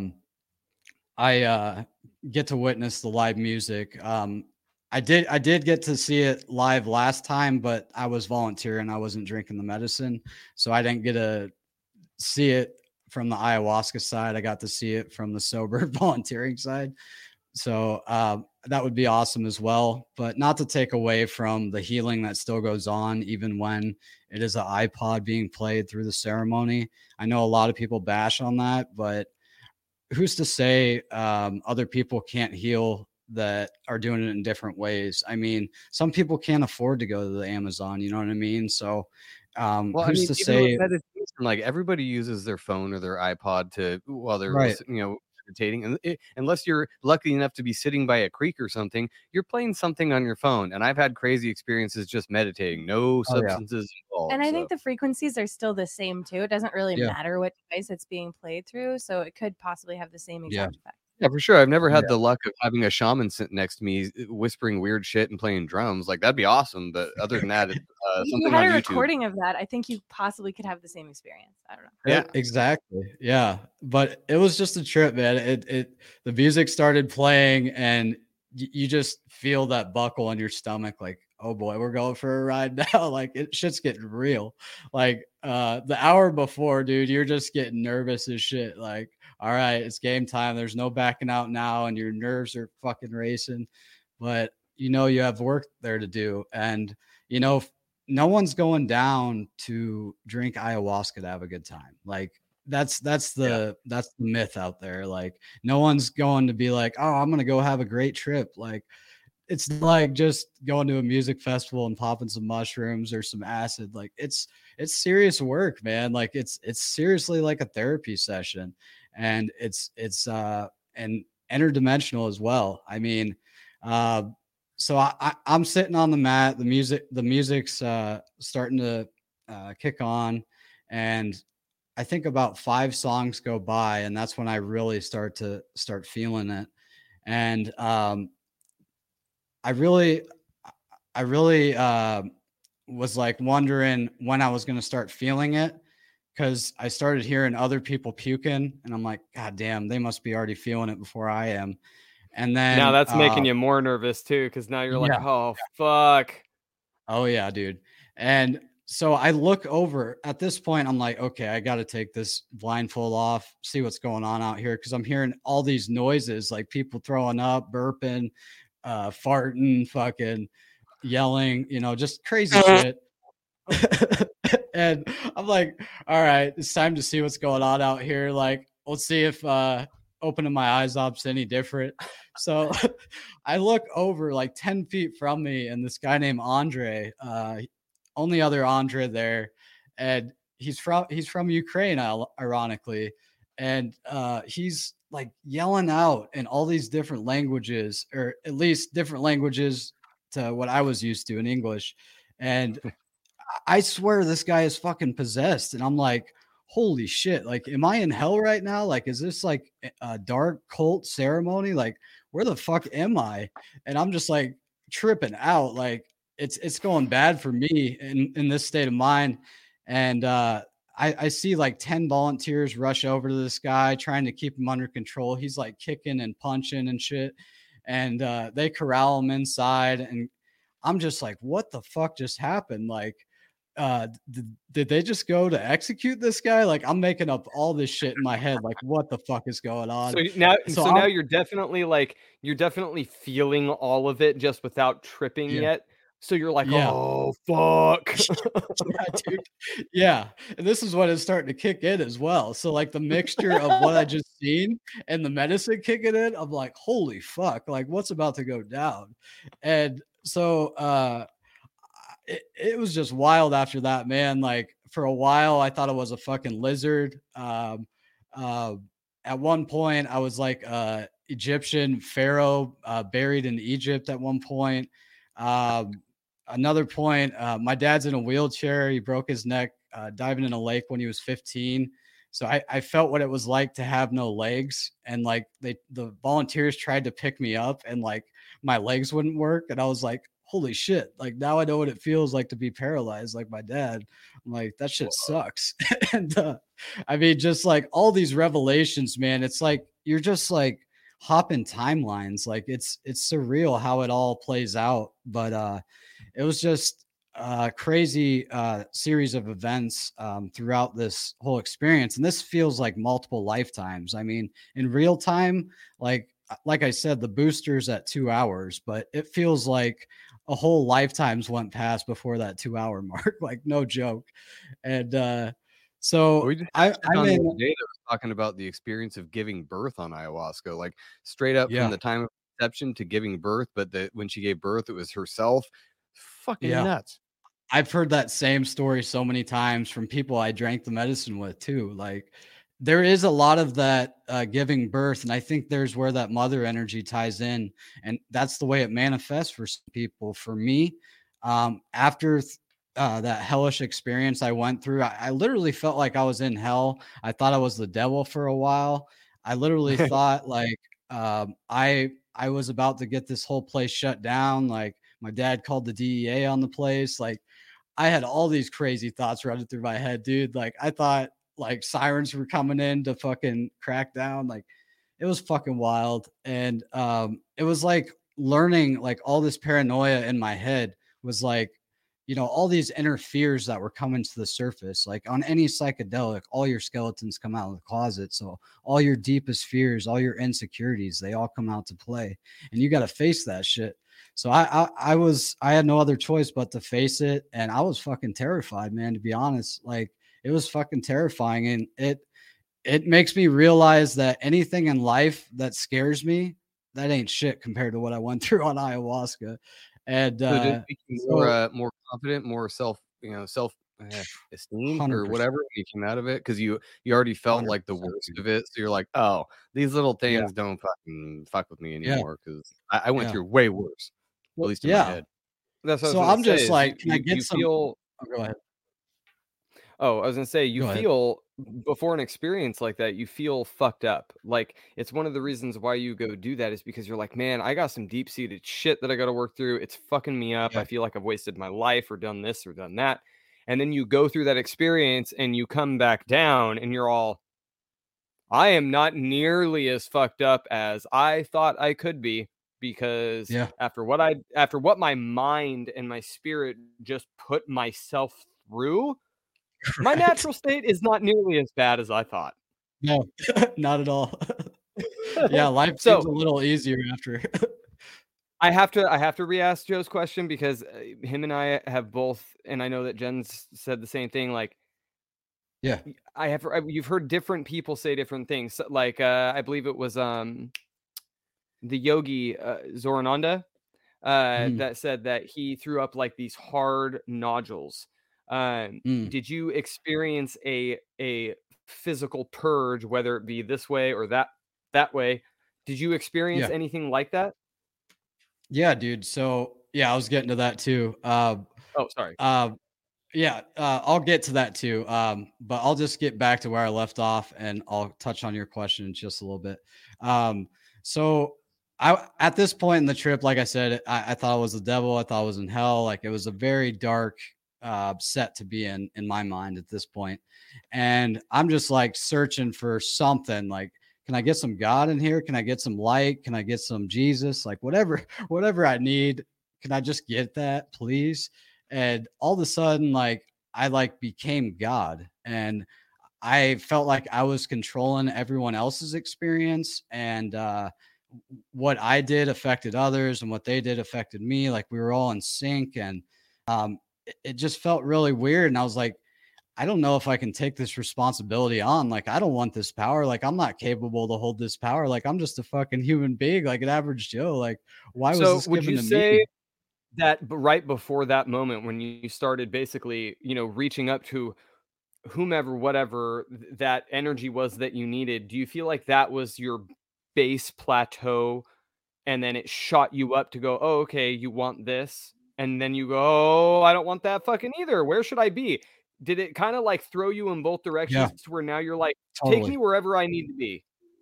Speaker 7: I get to witness the live music. I did get to see it live last time, but I was volunteering. I wasn't drinking the medicine, so I didn't get to see it from the ayahuasca side. I got to see it from the sober volunteering side. So that would be awesome as well, but not to take away from the healing that still goes on, even when it is an iPod being played through the ceremony. I know a lot of people bash on that, but who's to say other people can't heal that are doing it in different ways? I mean, some people can't afford to go to the Amazon, you know what I mean? So who's to say,
Speaker 2: like, everybody uses their phone or their iPod to while they're
Speaker 7: right,
Speaker 2: meditating, and unless you're lucky enough to be sitting by a creek or something, you're playing something on your phone. And I've had crazy experiences just meditating, no substances involved.
Speaker 3: And I think the frequencies are still the same too. It doesn't really matter what device it's being played through, so it could possibly have the same exact effect.
Speaker 2: Yeah, for sure. I've never had the luck of having a shaman sit next to me whispering weird shit and playing drums. Like, that'd be awesome. But other than that,
Speaker 3: you had a recording of that. I think you possibly could have the same experience. I don't know.
Speaker 2: Yeah,
Speaker 7: exactly. Yeah. But it was just a trip, man. The music started playing and you just feel that buckle on your stomach. Like, oh boy, we're going for a ride now. Like, shit's getting real. Like the hour before, dude, you're just getting nervous as shit. Like, all right, it's game time. There's no backing out now, and your nerves are fucking racing. But you have work there to do, and no one's going down to drink ayahuasca to have a good time. Like that's the myth out there. Like, no one's going to be like, oh, I'm gonna go have a great trip. Like, it's like just going to a music festival and popping some mushrooms or some acid. Like, it's serious work, man. Like, it's seriously like a therapy session. And it's and interdimensional as well. I mean, so I'm sitting on the mat. The music's starting to kick on, and I think about 5 songs go by, and that's when I really start feeling it. And I really was like wondering when I was going to start feeling it, because I started hearing other people puking, and I'm like, God damn, they must be already feeling it before I am. And then
Speaker 8: now that's making you more nervous too, because now you're like, oh fuck.
Speaker 7: Oh yeah, dude. And so I look over at this point. I'm like, okay, I got to take this blindfold off, see what's going on out here, because I'm hearing all these noises, like people throwing up, burping, farting, fucking yelling, just crazy shit. And I'm like, all right, it's time to see what's going on out here. Like, let's see if opening my eyes up any different. So I look over like 10 feet from me, and this guy named Andre, only other Andre there, and he's from Ukraine, ironically, and he's like yelling out in all these different languages, or at least different languages to what I was used to in English. And I swear this guy is fucking possessed. And I'm like, holy shit. Like, am I in hell right now? Like, is this like a dark cult ceremony? Like, where the fuck am I? And I'm just like tripping out. Like, it's going bad for me in this state of mind. And I see like 10 volunteers rush over to this guy trying to keep him under control. He's like kicking and punching and shit. And they corral him inside. And I'm just like, what the fuck just happened? Like, did they just go to execute this guy? Like, I'm making up all this shit in my head. Like, what the fuck is going on?
Speaker 8: So now you're definitely feeling all of it just without tripping yet. So you're like, oh fuck.
Speaker 7: Yeah, dude. Yeah. And this is what is starting to kick in as well. So like the mixture of what I just seen and the medicine kicking in, I'm like, holy fuck, like what's about to go down? And so it was just wild after that, man. Like for a while I thought it was a fucking lizard. At one point I was like Egyptian pharaoh buried in Egypt at one point. Another point, my dad's in a wheelchair. He broke his neck diving in a lake when he was 15. So I felt what it was like to have no legs. And like the volunteers tried to pick me up and like my legs wouldn't work. And I was like, holy shit. Like now I know what it feels like to be paralyzed like my dad. I'm like, that shit sucks. And I mean, just like all these revelations, man, it's like you're just like hopping timelines. Like it's surreal how it all plays out. But it was just a crazy series of events throughout this whole experience. And this feels like multiple lifetimes. I mean, in real time, like I said, the booster's at 2 hours, but it feels like a whole lifetime's went past before that 2 hour mark. Like no joke. And so I
Speaker 2: was talking about the experience of giving birth on ayahuasca, like straight up from the time of conception to giving birth. But when she gave birth, it was herself. Fucking nuts.
Speaker 7: I've heard that same story so many times from people I drank the medicine with too. Like there is a lot of that giving birth. And I think there's where that mother energy ties in. And that's the way it manifests for some people. For me, after that hellish experience I went through, I literally felt like I was in hell. I thought I was the devil for a while. I literally thought like I was about to get this whole place shut down. Like my dad called the DEA on the place. Like I had all these crazy thoughts running through my head, dude. Like I thought like sirens were coming in to fucking crack down. Like it was fucking wild. And it was like learning like all this paranoia in my head was like, you know, all these inner fears that were coming to the surface. Like on any psychedelic, all your skeletons come out of the closet. So all your deepest fears, all your insecurities, they all come out to play. And you got to face that shit. So I had no other choice but to face it. And I was fucking terrified, man, to be honest. Like it was fucking terrifying. And it makes me realize that anything in life that scares me, that ain't shit compared to what I went through on ayahuasca. And
Speaker 2: so did it make you more confident, more self esteem or whatever when you came out of it, because you already felt 100%. Like the worst of it, so you're like, oh, these little things don't fucking fuck with me anymore, because I went through way worse, at least in my head.
Speaker 8: That's what
Speaker 7: so I'm just like, can I get some?
Speaker 8: Feel...
Speaker 7: go ahead.
Speaker 8: Oh, I was gonna say, you feel before an experience like that, you feel fucked up. Like it's one of the reasons why you go do that is because you're like, man, I got some deep seated shit that I got to work through. It's fucking me up. I feel like I've wasted my life or done this or done that. And then you go through that experience and you come back down and you're all, I am not nearly as fucked up as I thought I could be, because after what my mind and my spirit just put myself through, my natural state is not nearly as bad as I thought.
Speaker 7: No, not at all. Life seems a little easier after.
Speaker 8: I have to re-ask Joe's question, because him and I have both, and I know that Jen's said the same thing. Like,
Speaker 7: Yeah.
Speaker 8: you've heard different people say different things. Like I believe it was the yogi Zorananda that said that he threw up like these hard nodules. Did you experience a physical purge, whether it be this way or that way? Did you experience anything like that?
Speaker 7: Yeah, dude. So yeah, I was getting to that too.
Speaker 8: Oh, sorry.
Speaker 7: Yeah, I'll get to that too. But I'll just get back to where I left off, and I'll touch on your question in just a little bit. So at this point in the trip, like I said, I thought it was the devil. I thought I was in hell. Like it was a very dark set to be in my mind at this point. And I'm just like searching for something. Like, can I get some God in here? Can I get some light? Can I get some Jesus? Like whatever I need. Can I just get that, please? And all of a sudden, like I like became God, and I felt like I was controlling everyone else's experience, and what I did affected others, and what they did affected me. Like we were all in sync, and it just felt really weird. And I was like, I don't know if I can take this responsibility on. Like, I don't want this power. Like, I'm not capable to hold this power. Like, I'm just a fucking human being, like an average Joe. Like, why was this
Speaker 8: would
Speaker 7: given
Speaker 8: you
Speaker 7: to
Speaker 8: say
Speaker 7: me?
Speaker 8: that right before that moment when you started basically, reaching up to whomever, whatever that energy was that you needed, do you feel like that was your base plateau and then it shot you up to go, oh, okay, you want this? And then you go, oh, I don't want that fucking either. Where should I be? Did it kind of like throw you in both directions to where now you're like, take me wherever I need to be?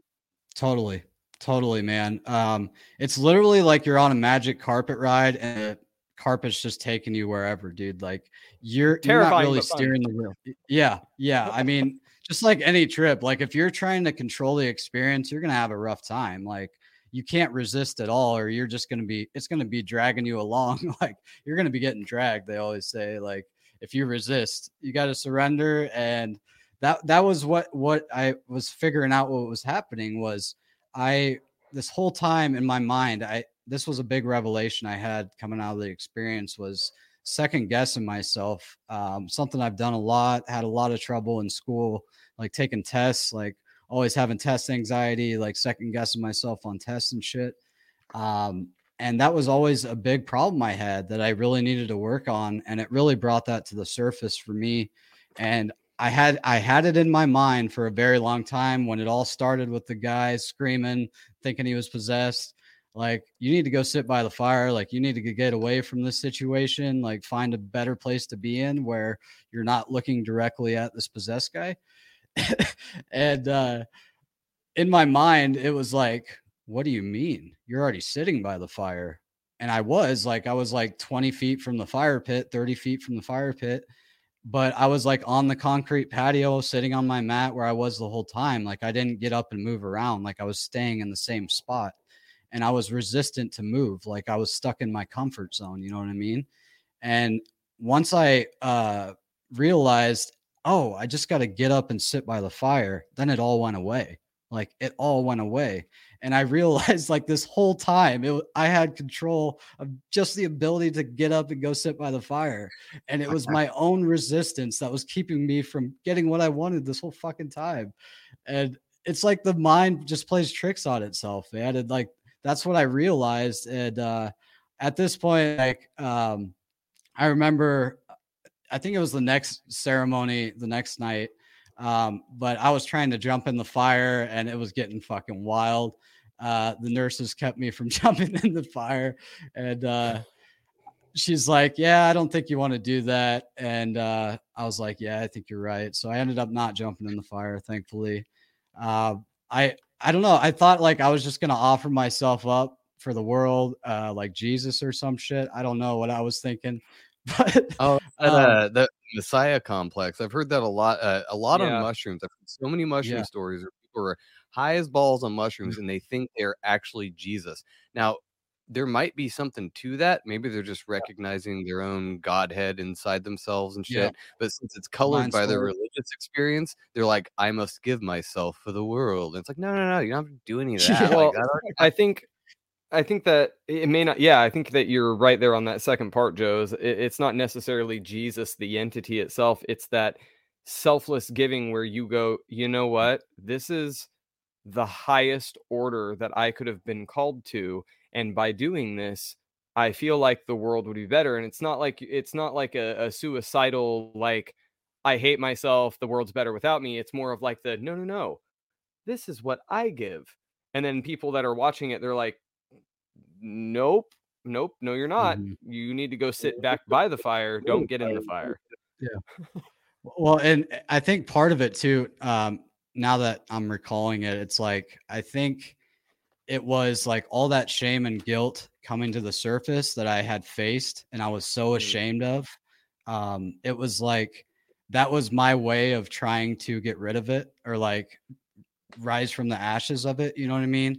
Speaker 7: Totally, man. It's literally like you're on a magic carpet ride and the carpet's just taking you wherever, dude. Like you're not really steering the wheel. Yeah. I mean, just like any trip, like if you're trying to control the experience, you're going to have a rough time. Like you can't resist at all, or you're just it's going to be dragging you along. Like you're going to be getting dragged. They always say, like, if you resist, you got to surrender. And that was what I was figuring out. What was happening was this whole time in my mind, this was a big revelation I had coming out of the experience, was second guessing myself. Something I've done a lot, had a lot of trouble in school, like taking tests, like always having test anxiety, like second guessing myself on tests and shit. And that was always a big problem I had that I really needed to work on. And it really brought that to the surface for me. And I had it in my mind for a very long time when it all started with the guy screaming, thinking he was possessed. Like, you need to go sit by the fire. Like, you need to get away from this situation. Like, find a better place to be in where you're not looking directly at this possessed guy. And in my mind, it was like, what do you mean? You're already sitting by the fire. And I was like 20 feet from the fire pit, 30 feet from the fire pit. But I was like on the concrete patio, sitting on my mat where I was the whole time. Like I didn't get up and move around. Like I was staying in the same spot, and I was resistant to move. Like I was stuck in my comfort zone. You know what I mean? And once I realized, oh, I just got to get up and sit by the fire, then it all went away. Like it all went away. And I realized like this whole time I had control of just the ability to get up and go sit by the fire. And it was my own resistance that was keeping me from getting what I wanted this whole fucking time. And it's like the mind just plays tricks on itself, man. And like, that's what I realized. And at this point, like, I remember, I think it was the next ceremony, the next night. But I was trying to jump in the fire and it was getting fucking wild. The nurses kept me from jumping in the fire, and she's like, yeah, I don't think you want to do that. And I was like, yeah, I think you're right. So I ended up not jumping in the fire, thankfully. I don't know. I thought like I was just going to offer myself up for the world, like Jesus or some shit. I don't know what I was thinking. But
Speaker 2: the Messiah complex. I've heard that a lot on mushrooms. I've heard so many mushroom stories where people are high as balls on mushrooms and they think they're actually Jesus. Now, there might be something to that. Maybe they're just recognizing their own Godhead inside themselves and shit. Yeah. But since it's colored by their religious experience, they're like, I must give myself for the world. And it's like, no, you don't have to do any of that.
Speaker 8: Well, I think that it may not. Yeah, I think that you're right there on that second part, Joe. It's not necessarily Jesus, the entity itself. It's that selfless giving where you go, you know what? This is the highest order that I could have been called to. And by doing this, I feel like the world would be better. And it's not like a suicidal, like, I hate myself, the world's better without me. It's more of like the no. This is what I give. And then people that are watching it, they're like, nope, no, you're not. You need to go sit back by the fire. Don't get in the fire.
Speaker 7: Yeah. Well, and I think part of it too, now that I'm recalling it, it's like, I think it was like all that shame and guilt coming to the surface that I had faced and I was so ashamed of. It was like, that was my way of trying to get rid of it, or like rise from the ashes of it. You know what I mean?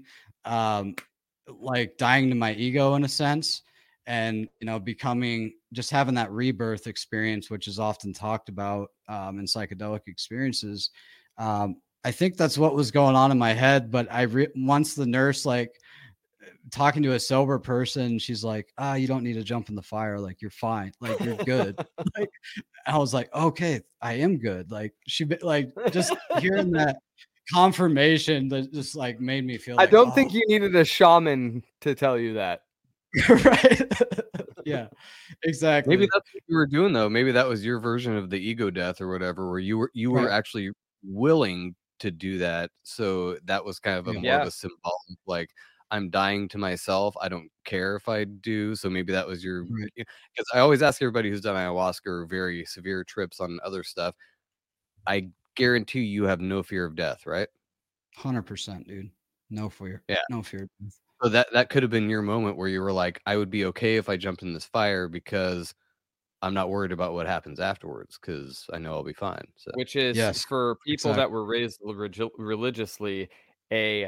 Speaker 7: Like dying to my ego in a sense, and, you know, just having that rebirth experience, which is often talked about in psychedelic experiences. I think that's what was going on in my head. But once the nurse, like, talking to a sober person, she's like, you don't need to jump in the fire. Like, you're fine. Like, you're good. Like, I was like, okay, I am good. Like, just hearing that confirmation that just like made me feel like,
Speaker 8: I don't think you needed a shaman to tell you that.
Speaker 7: Right. Yeah, exactly.
Speaker 2: Maybe that's what you were doing though. Maybe that was your version of the ego death or whatever, where you were
Speaker 7: Right.
Speaker 2: actually willing to do that. So that was kind of more of a symbol, like, I'm dying to myself. I don't care if I do. So maybe that was your, because I always ask everybody who's done ayahuasca or very severe trips on other stuff, I guarantee you have no fear of death, right?
Speaker 7: 100%, dude. No fear.
Speaker 2: Yeah.
Speaker 7: No fear.
Speaker 2: So that could have been your moment where you were like, I would be okay if I jumped in this fire because I'm not worried about what happens afterwards because I know I'll be fine. So,
Speaker 8: which is for people that were raised religiously, a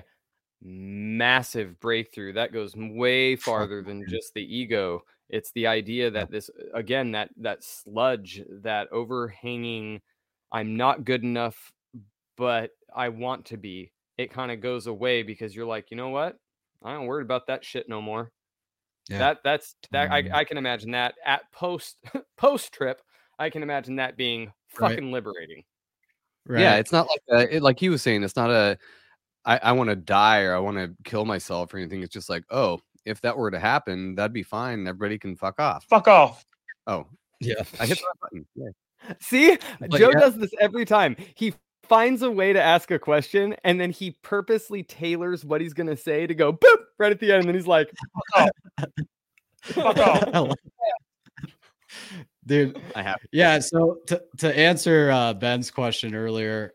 Speaker 8: massive breakthrough that goes way farther than just the ego. It's the idea that this, again, that sludge, that overhanging, I'm not good enough, but I want to be, it kind of goes away because you're like, you know what? I ain't worried about that shit no more. Yeah. I can imagine that at post trip, I can imagine that being fucking liberating.
Speaker 2: Right. Yeah, it's not like like he was saying, it's not I want to die or I want to kill myself or anything. It's just like, oh, if that were to happen, that'd be fine. Everybody can fuck off.
Speaker 6: Fuck off.
Speaker 2: Oh,
Speaker 7: yeah.
Speaker 2: I hit the button. Yeah.
Speaker 8: See, Joe does this every time. He finds a way to ask a question and then he purposely tailors what he's going to say to go boop right at the end. And then he's like,
Speaker 6: fuck off. Fuck off.
Speaker 7: Dude,
Speaker 2: I have.
Speaker 7: Yeah. So to answer Ben's question earlier,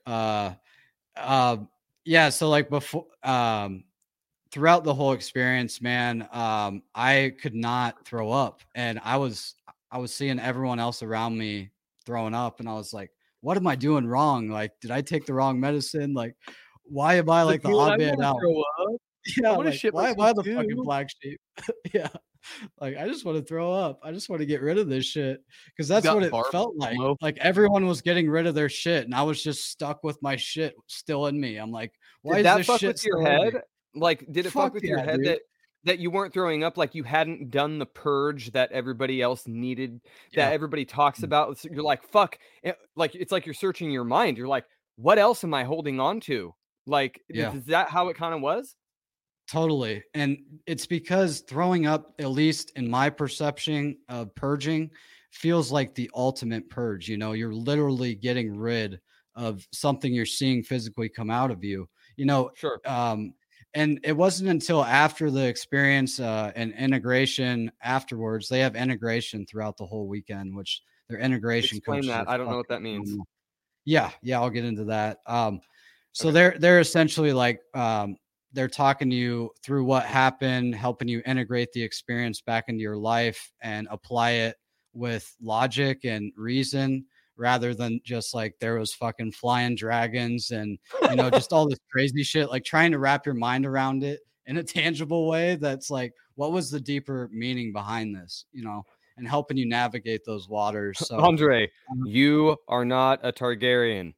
Speaker 7: yeah, so like before, throughout the whole experience, man, I could not throw up, and I was seeing everyone else around me throwing up, and I was like, what am I doing wrong? Like, did I take the wrong medicine? Like, why am I like the odd man out? Yeah, like, why am I the fucking black sheep? Yeah. Like, I just want to throw up. I just want to get rid of this shit. Because that's what it felt like. Like, everyone was getting rid of their shit, and I was just stuck with my shit still in me. I'm like, why is this shit
Speaker 8: still in me? Like, did it fuck with your head that you weren't throwing up, like you hadn't done the purge that everybody else needed, that everybody talks about? So you're like, fuck. Like, it's like you're searching your mind. You're like, what else am I holding on to? Like, is that how it kind of was?
Speaker 7: Totally. And it's because throwing up, at least in my perception of purging, feels like the ultimate purge. You know, you're literally getting rid of something you're seeing physically come out of you, you know.
Speaker 8: Sure.
Speaker 7: And it wasn't until after the experience and integration afterwards, they have integration throughout the whole weekend, which their integration
Speaker 8: coaches. Explain that. I don't know what that means.
Speaker 7: Yeah. I'll get into that. So they're essentially like, they're talking to you through what happened, helping you integrate the experience back into your life and apply it with logic and reason, rather than just like there was fucking flying dragons and, you know, just all this crazy shit, like trying to wrap your mind around it in a tangible way. That's like, what was the deeper meaning behind this, you know, and helping you navigate those waters. So
Speaker 8: Andre, you are not a Targaryen.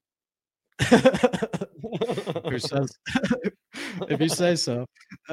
Speaker 7: Who says? If you say so.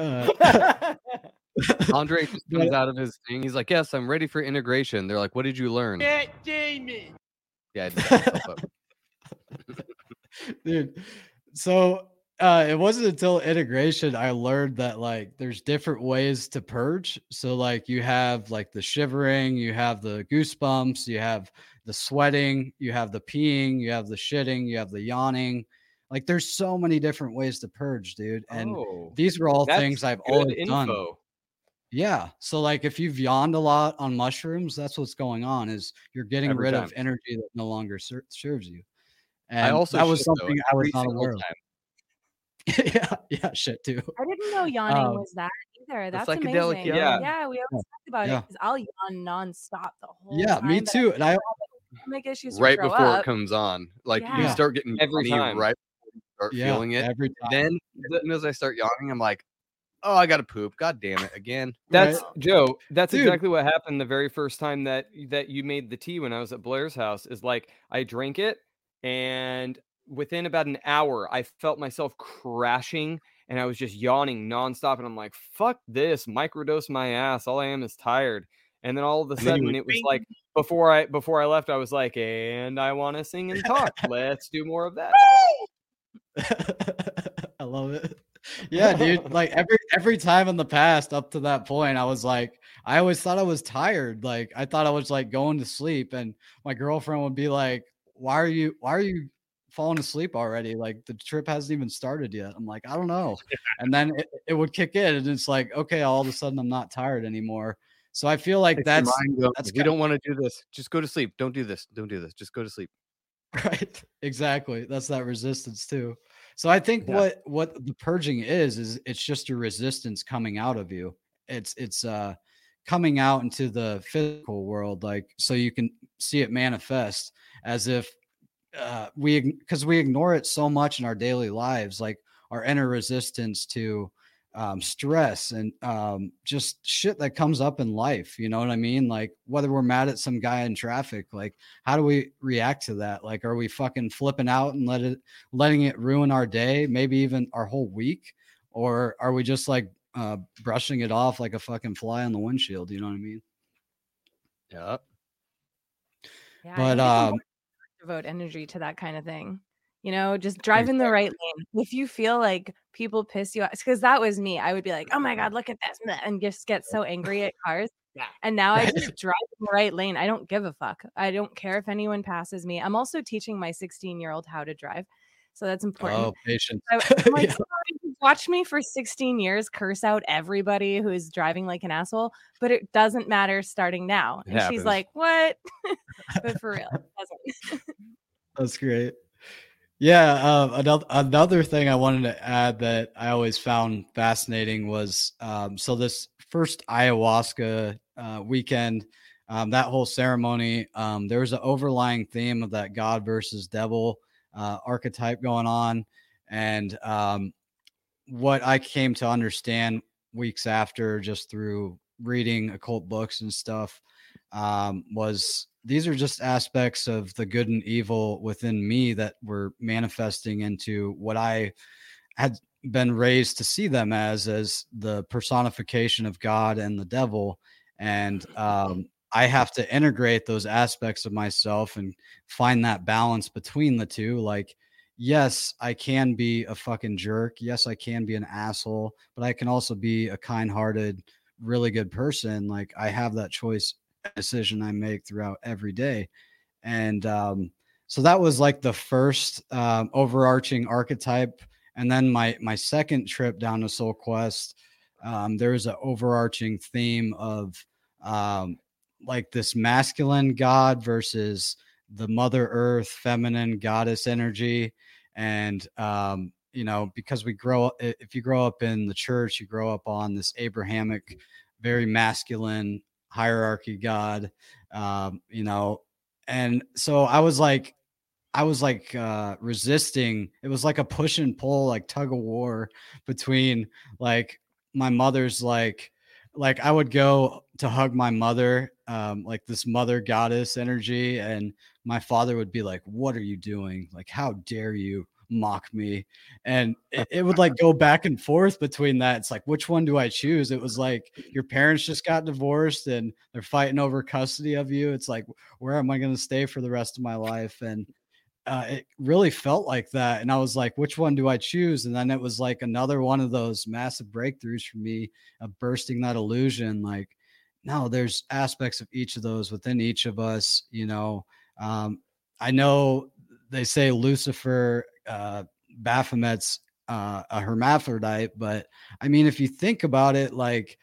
Speaker 2: Andre just comes out of his thing. He's like, yes, I'm ready for integration. They're like, what did you learn?
Speaker 6: Get Jamie.
Speaker 2: Yeah, I just
Speaker 7: Dude. So it wasn't until integration I learned that like there's different ways to purge. So like you have like the shivering, you have the goosebumps, you have the sweating, you have the peeing, you have the shitting, you have the yawning. Like there's so many different ways to purge, dude. And these were all things I've always done. Yeah. So like if you've yawned a lot on mushrooms, that's what's going on is you're getting rid of energy that no longer serves you. And
Speaker 2: I also
Speaker 7: that was
Speaker 2: shit,
Speaker 7: something
Speaker 2: though,
Speaker 7: I was
Speaker 2: every
Speaker 7: not
Speaker 2: single
Speaker 7: aware of.
Speaker 2: time.
Speaker 7: Yeah, shit too.
Speaker 3: I didn't know yawning was that either. That's
Speaker 2: psychedelic
Speaker 3: amazing.
Speaker 2: yawn.
Speaker 3: Yeah, we always talk about it because I'll yawn nonstop the whole
Speaker 7: Yeah,
Speaker 3: time.
Speaker 7: me
Speaker 3: but
Speaker 7: too. And I
Speaker 3: stomach issues
Speaker 2: right
Speaker 3: throw
Speaker 2: before
Speaker 3: up.
Speaker 2: it comes on. Like you
Speaker 3: Yeah.
Speaker 2: start getting
Speaker 8: Every
Speaker 2: yawny
Speaker 8: time.
Speaker 2: right before you start feeling it.
Speaker 7: every time.
Speaker 2: Then as soon as I start yawning, I'm like, oh, I gotta poop. God damn it. Again.
Speaker 8: That's Joe. That's
Speaker 7: Dude.
Speaker 8: exactly what happened the very first time that you made the tea when I was at Blair's house. Is like I drank it, and within about an hour, I felt myself crashing, and I was just yawning nonstop. And I'm like, "Fuck this! Microdose my ass. All I am is tired." And then all of a sudden, it was like before I left, I was like, "And I want to sing and talk. Let's do more of that."
Speaker 7: I love it. Yeah, dude. Like every time in the past up to that point, I was like, I always thought I was tired. Like I thought I was like going to sleep, and my girlfriend would be like, why are you falling asleep already? Like the trip hasn't even started yet. I'm like, I don't know. And then it would kick in, and it's like, okay, all of a sudden I'm not tired anymore. So I feel like that's
Speaker 2: we don't want to do this. Just go to sleep. Don't do this. Don't do this. Just go to sleep.
Speaker 7: Right. Exactly. That's that resistance too. So I think what the purging is it's just a resistance coming out of you. It's coming out into the physical world, like so you can see it manifest as if because we ignore it so much in our daily lives, like our inner resistance to stress and just shit that comes up in life. You know what I mean? Like whether we're mad at some guy in traffic, like how do we react to that? Like, are we fucking flipping out and letting it ruin our day, maybe even our whole week? Or are we just like brushing it off like a fucking fly on the windshield? You know what I mean?
Speaker 2: Yeah.
Speaker 3: But devote energy to that kind of thing. You know, just drive in the right lane. If you feel like people piss you off, because that was me. I would be like, oh my God, look at this, and just get so angry at cars. And now I just drive in the right lane. I don't give a fuck. I don't care if anyone passes me. I'm also teaching my 16-year-old how to drive. So that's important.
Speaker 7: Oh, patience.
Speaker 3: I'm like, somebody watch me for 16 years curse out everybody who is driving like an asshole, but it doesn't matter starting now. And she's like, what? But for real, it doesn't.
Speaker 7: That's great. Yeah, another thing I wanted to add that I always found fascinating was so this first ayahuasca weekend, that whole ceremony, there was an overlying theme of that God versus devil archetype going on, and what I came to understand weeks after, just through reading occult books and stuff, was these are just aspects of the good and evil within me that were manifesting into what I had been raised to see them as the personification of God and the devil. And I have to integrate those aspects of myself and find that balance between the two. Like, yes, I can be a fucking jerk. Yes, I can be an asshole, but I can also be a kind-hearted, really good person. Like, I have that choice decision I make throughout every day. And so that was like the first overarching archetype. And then my second trip down to Soul Quest, there was an overarching theme of like this masculine God versus the Mother Earth feminine goddess energy. And you know, because if you grow up in the church, you grow up on this Abrahamic, very masculine hierarchy God, you know. And so I was like resisting. It was like a push and pull, like tug of war between like my mother's like I would go to hug my mother, like this mother goddess energy, and my father would be like, what are you doing? Like, how dare you mock me? And it would like go back and forth between that. It's like, which one do I choose? It was like your parents just got divorced and they're fighting over custody of you. It's like, where am I going to stay for the rest of my life? And it really felt like that. And I was like, which one do I choose? And then it was like another one of those massive breakthroughs for me of bursting that illusion. Like, no, there's aspects of each of those within each of us. I know they say Lucifer, Baphomet's a hermaphrodite, but I mean, if you think about it, like,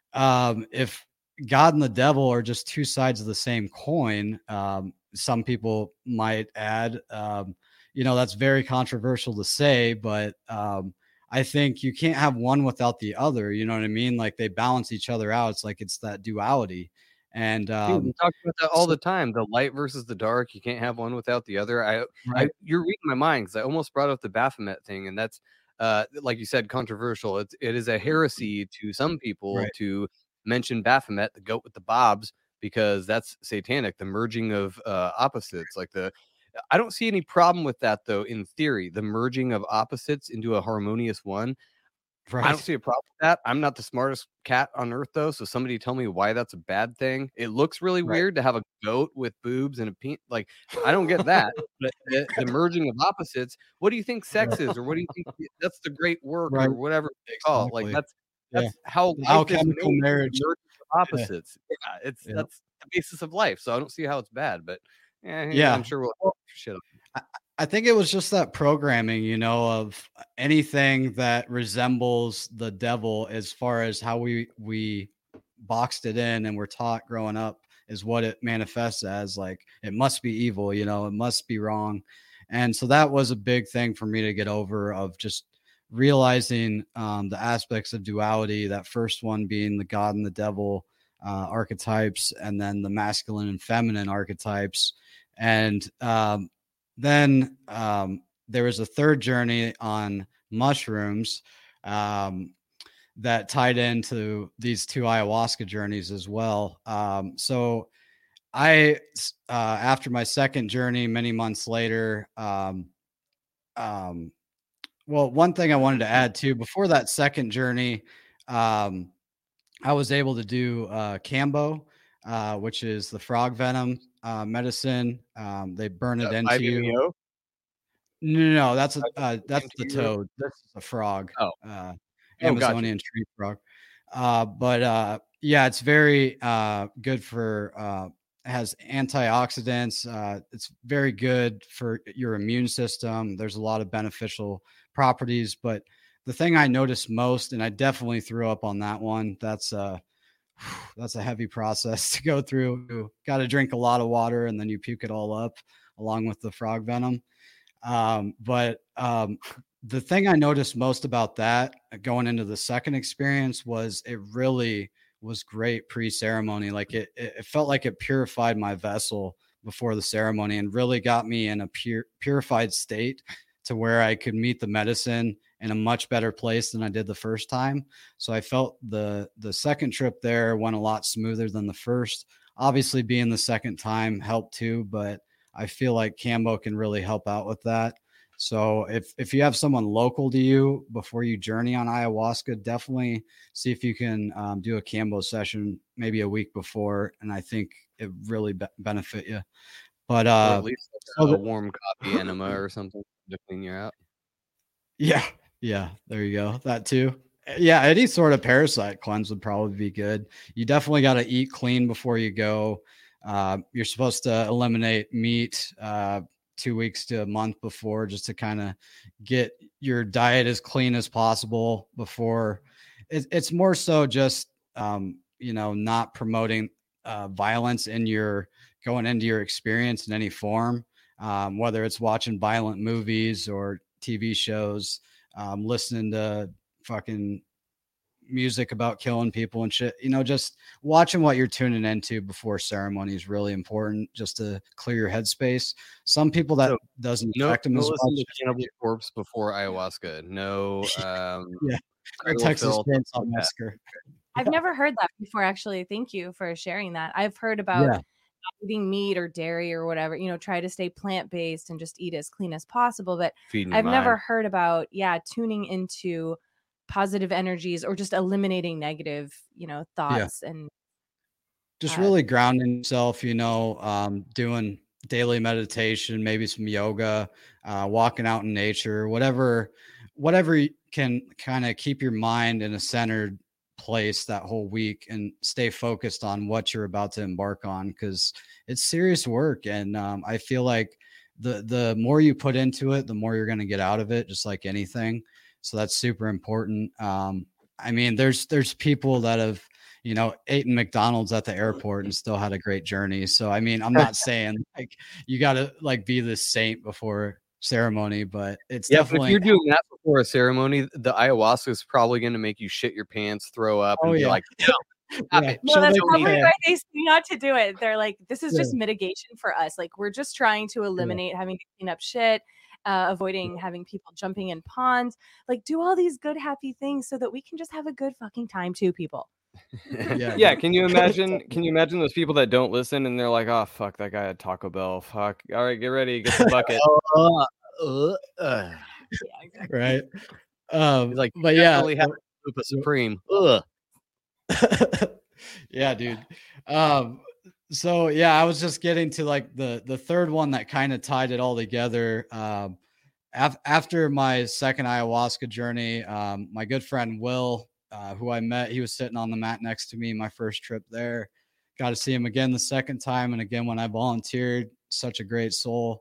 Speaker 7: if God and the devil are just two sides of the same coin, some people might add, that's very controversial to say, but I think you can't have one without the other. You know what I mean? Like they balance each other out. It's like it's that duality. And
Speaker 2: Dude, we talk about that all the time. The light versus the dark. You can't have one without the other. You're reading my mind because I almost brought up the Baphomet thing, and that's like you said, controversial. It is a heresy to some people to mention Baphomet, the goat with the bobs, because that's satanic. The merging of opposites, I don't see any problem with that though. In theory, the merging of opposites into a harmonious one. Right. I don't see a problem with that. I'm not the smartest cat on earth, though. So somebody tell me why that's a bad thing. It looks really weird to have a goat with boobs and a penis. Like, I don't get that. But the merging of opposites, what do you think sex is? Or what do you think that's the great work or whatever they call it? Like, that's how
Speaker 7: alchemical marriage
Speaker 2: opposites. Yeah, that's the basis of life. So I don't see how it's bad. But I'm sure we'll shit on it.
Speaker 7: I think it was just that programming, of anything that resembles the devil as far as how we boxed it in and we're taught growing up is what it manifests as. Like it must be evil, it must be wrong. And so that was a big thing for me to get over, of just realizing the aspects of duality, that first one being the God and the devil archetypes, and then the masculine and feminine archetypes. And then there was a third journey on mushrooms that tied into these two ayahuasca journeys as well. So I, after my second journey, many months later, one thing I wanted to add too, before that second journey, I was able to do Kambo, which is the frog venom medicine. They burn it into you. No, that's the toad. This is a frog. Amazonian tree frog. It's very good for has antioxidants. It's very good for your immune system. There's a lot of beneficial properties, but the thing I noticed most, and I definitely threw up on that one, that's a heavy process to go through. You got to drink a lot of water and then you puke it all up along with the frog venom. But the thing I noticed most about that going into the second experience was it really was great pre-ceremony. Like it felt like it purified my vessel before the ceremony and really got me in a purified state to where I could meet the medicine in a much better place than I did the first time. So I felt the second trip there went a lot smoother than the first. Obviously being the second time helped too, but I feel like Kambo can really help out with that. So if you have someone local to you before you journey on ayahuasca, definitely see if you can do a Kambo session maybe a week before. And I think it really benefit you. But
Speaker 2: or at least a warm coffee enema or something to clean you out.
Speaker 7: Yeah, there you go. That too. Yeah, any sort of parasite cleanse would probably be good. You definitely got to eat clean before you go. You're supposed to eliminate meat 2 weeks to a month before, just to kind of get your diet as clean as possible before. It's more so just not promoting violence in your going into your experience in any form, whether it's watching violent movies or TV shows, listening to fucking music about killing people and shit. Just watching what you're tuning into before ceremony is really important, just to clear your headspace. Some people that doesn't affect them as much.
Speaker 2: Cannibal Corpse before ayahuasca. No.
Speaker 7: Texas Chainsaw Massacre.
Speaker 3: I've never heard that before, actually. Thank you for sharing that. I've heard about not eating meat or dairy or whatever, try to stay plant-based and just eat as clean as possible. But I've never heard about, tuning into positive energies or just eliminating negative, thoughts and
Speaker 7: just really grounding yourself, doing daily meditation, maybe some yoga, walking out in nature, whatever can kind of keep your mind in a centered place that whole week and stay focused on what you're about to embark on, because it's serious work. And I feel like the more you put into it, the more you're going to get out of it, just like anything. So that's super important. I mean, there's people that have, eaten McDonald's at the airport and still had a great journey. So, I mean, I'm not saying like you got to like be the saint before ceremony, but it's definitely.
Speaker 2: But if you're doing that before a ceremony, the ayahuasca is probably going to make you shit your pants, throw up, and be like, no.
Speaker 3: Well, that's probably why they say not to do it. They're like, this is just mitigation for us. Like, we're just trying to eliminate having to clean up shit, avoiding having people jumping in ponds. Like, do all these good, happy things so that we can just have a good fucking time too, people.
Speaker 8: Yeah. Can you imagine those people that don't listen and they're like, oh fuck, that guy had Taco Bell. Fuck. All right, get ready, get the bucket.
Speaker 3: Yeah, exactly.
Speaker 7: Right.
Speaker 2: Like,
Speaker 7: but yeah,
Speaker 2: Lupa Supreme.
Speaker 7: Yeah, dude. So yeah, I was just getting to like the third one that kind of tied it all together. After my second ayahuasca journey, my good friend Will, who I met, he was sitting on the mat next to me my first trip there. Got to see him again the second time, and again when I volunteered. Such a great soul.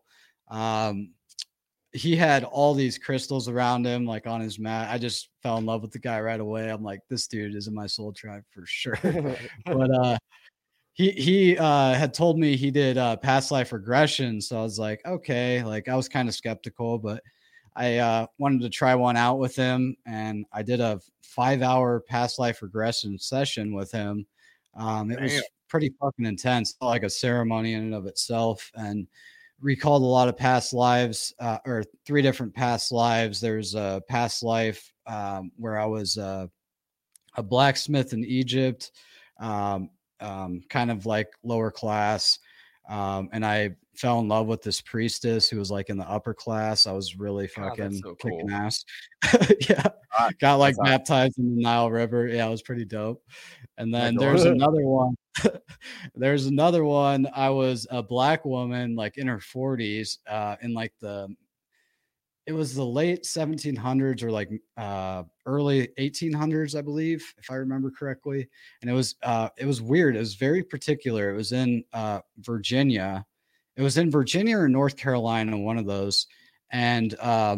Speaker 7: He had all these crystals around him, like on his mat. I just fell in love with the guy right away. I'm like, this dude is in my soul tribe for sure. But he had told me he did past life regression. So I was like, okay, like I was kind of skeptical, but I wanted to try one out with him. And I did a 5-hour past life regression session with him. It was pretty fucking intense, like a ceremony in and of itself. And recalled a lot of past lives, or 3 different past lives. There's a past life where I was a blacksmith in Egypt, kind of like lower class. And I fell in love with this priestess who was like in the upper class. I was really fucking kicking ass. Yeah. Got like baptized in the Nile River. Yeah, it was pretty dope. And then there's another one. There's another one. I was a black woman, like in her 40s, in like it was the late 1700s or like early 1800s, I believe, if I remember correctly. And it was weird. It was very particular. It was in Virginia. It was in Virginia or North Carolina, one of those. And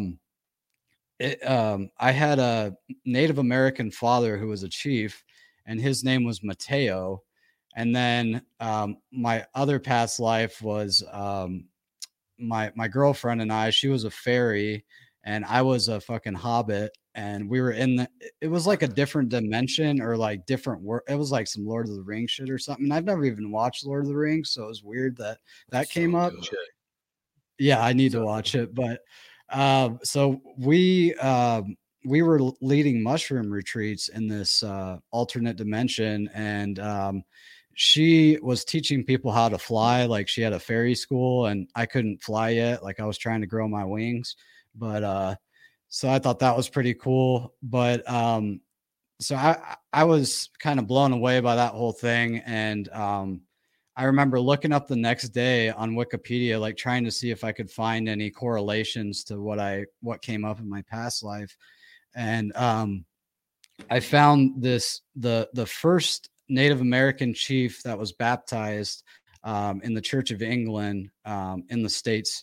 Speaker 7: I had a Native American father who was a chief, and his name was Mateo. And then my other past life was my girlfriend and I. She was a fairy, and I was a fucking hobbit. And we were it was like a different dimension or like different world. It was like some Lord of the Rings shit or something. I've never even watched Lord of the Rings, so it was weird that came up. Yeah, I need to watch it. But so we were leading mushroom retreats in this alternate dimension, and she was teaching people how to fly. Like she had a fairy school, and I couldn't fly yet. Like I was trying to grow my wings, but so I thought that was pretty cool. But so I was kind of blown away by that whole thing. And I remember looking up the next day on Wikipedia, like trying to see if I could find any correlations to what came up in my past life. And I found the first Native American chief that was baptized in the Church of England in the States.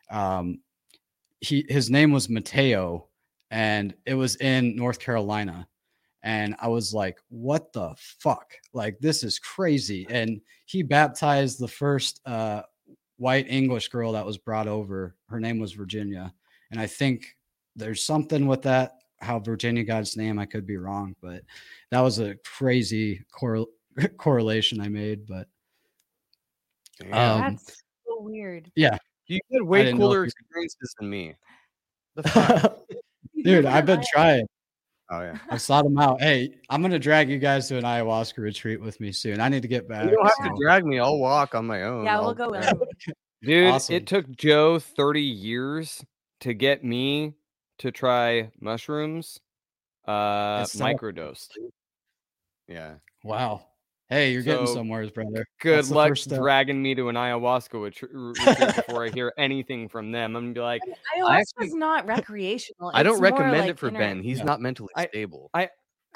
Speaker 7: His name was Mateo, and it was in North Carolina. And I was like, what the fuck? Like, this is crazy. And he baptized the first white English girl that was brought over. Her name was Virginia. And I think there's something with that, how Virginia got its name. I could be wrong, but that was a crazy correlation I made. But
Speaker 3: that's so weird.
Speaker 7: Yeah.
Speaker 2: You had way cooler experiences than me. The fuck?
Speaker 7: Dude, I've been trying.
Speaker 2: Oh yeah,
Speaker 7: I sought them out. Hey, I'm gonna drag you guys to an ayahuasca retreat with me soon. I need to get back.
Speaker 2: You don't have to drag me. I'll walk on my own.
Speaker 3: Yeah, we'll go.
Speaker 8: Dude,
Speaker 7: Awesome.
Speaker 8: It took Joe 30 years to get me to try mushrooms, microdosed.
Speaker 2: Yeah.
Speaker 7: Wow. Hey, you're getting
Speaker 8: So,
Speaker 7: somewhere, brother.
Speaker 8: Good
Speaker 7: That's the
Speaker 8: luck
Speaker 7: first step.
Speaker 8: dragging me to an ayahuasca retreat before I hear anything from them. I'm gonna be like,
Speaker 3: Ayahuasca's not recreational.
Speaker 2: I don't
Speaker 3: It's more
Speaker 2: recommend
Speaker 3: like
Speaker 2: it for
Speaker 3: inner-
Speaker 2: Ben. He's
Speaker 7: Yeah.
Speaker 2: not mentally
Speaker 8: I-
Speaker 2: stable.
Speaker 8: I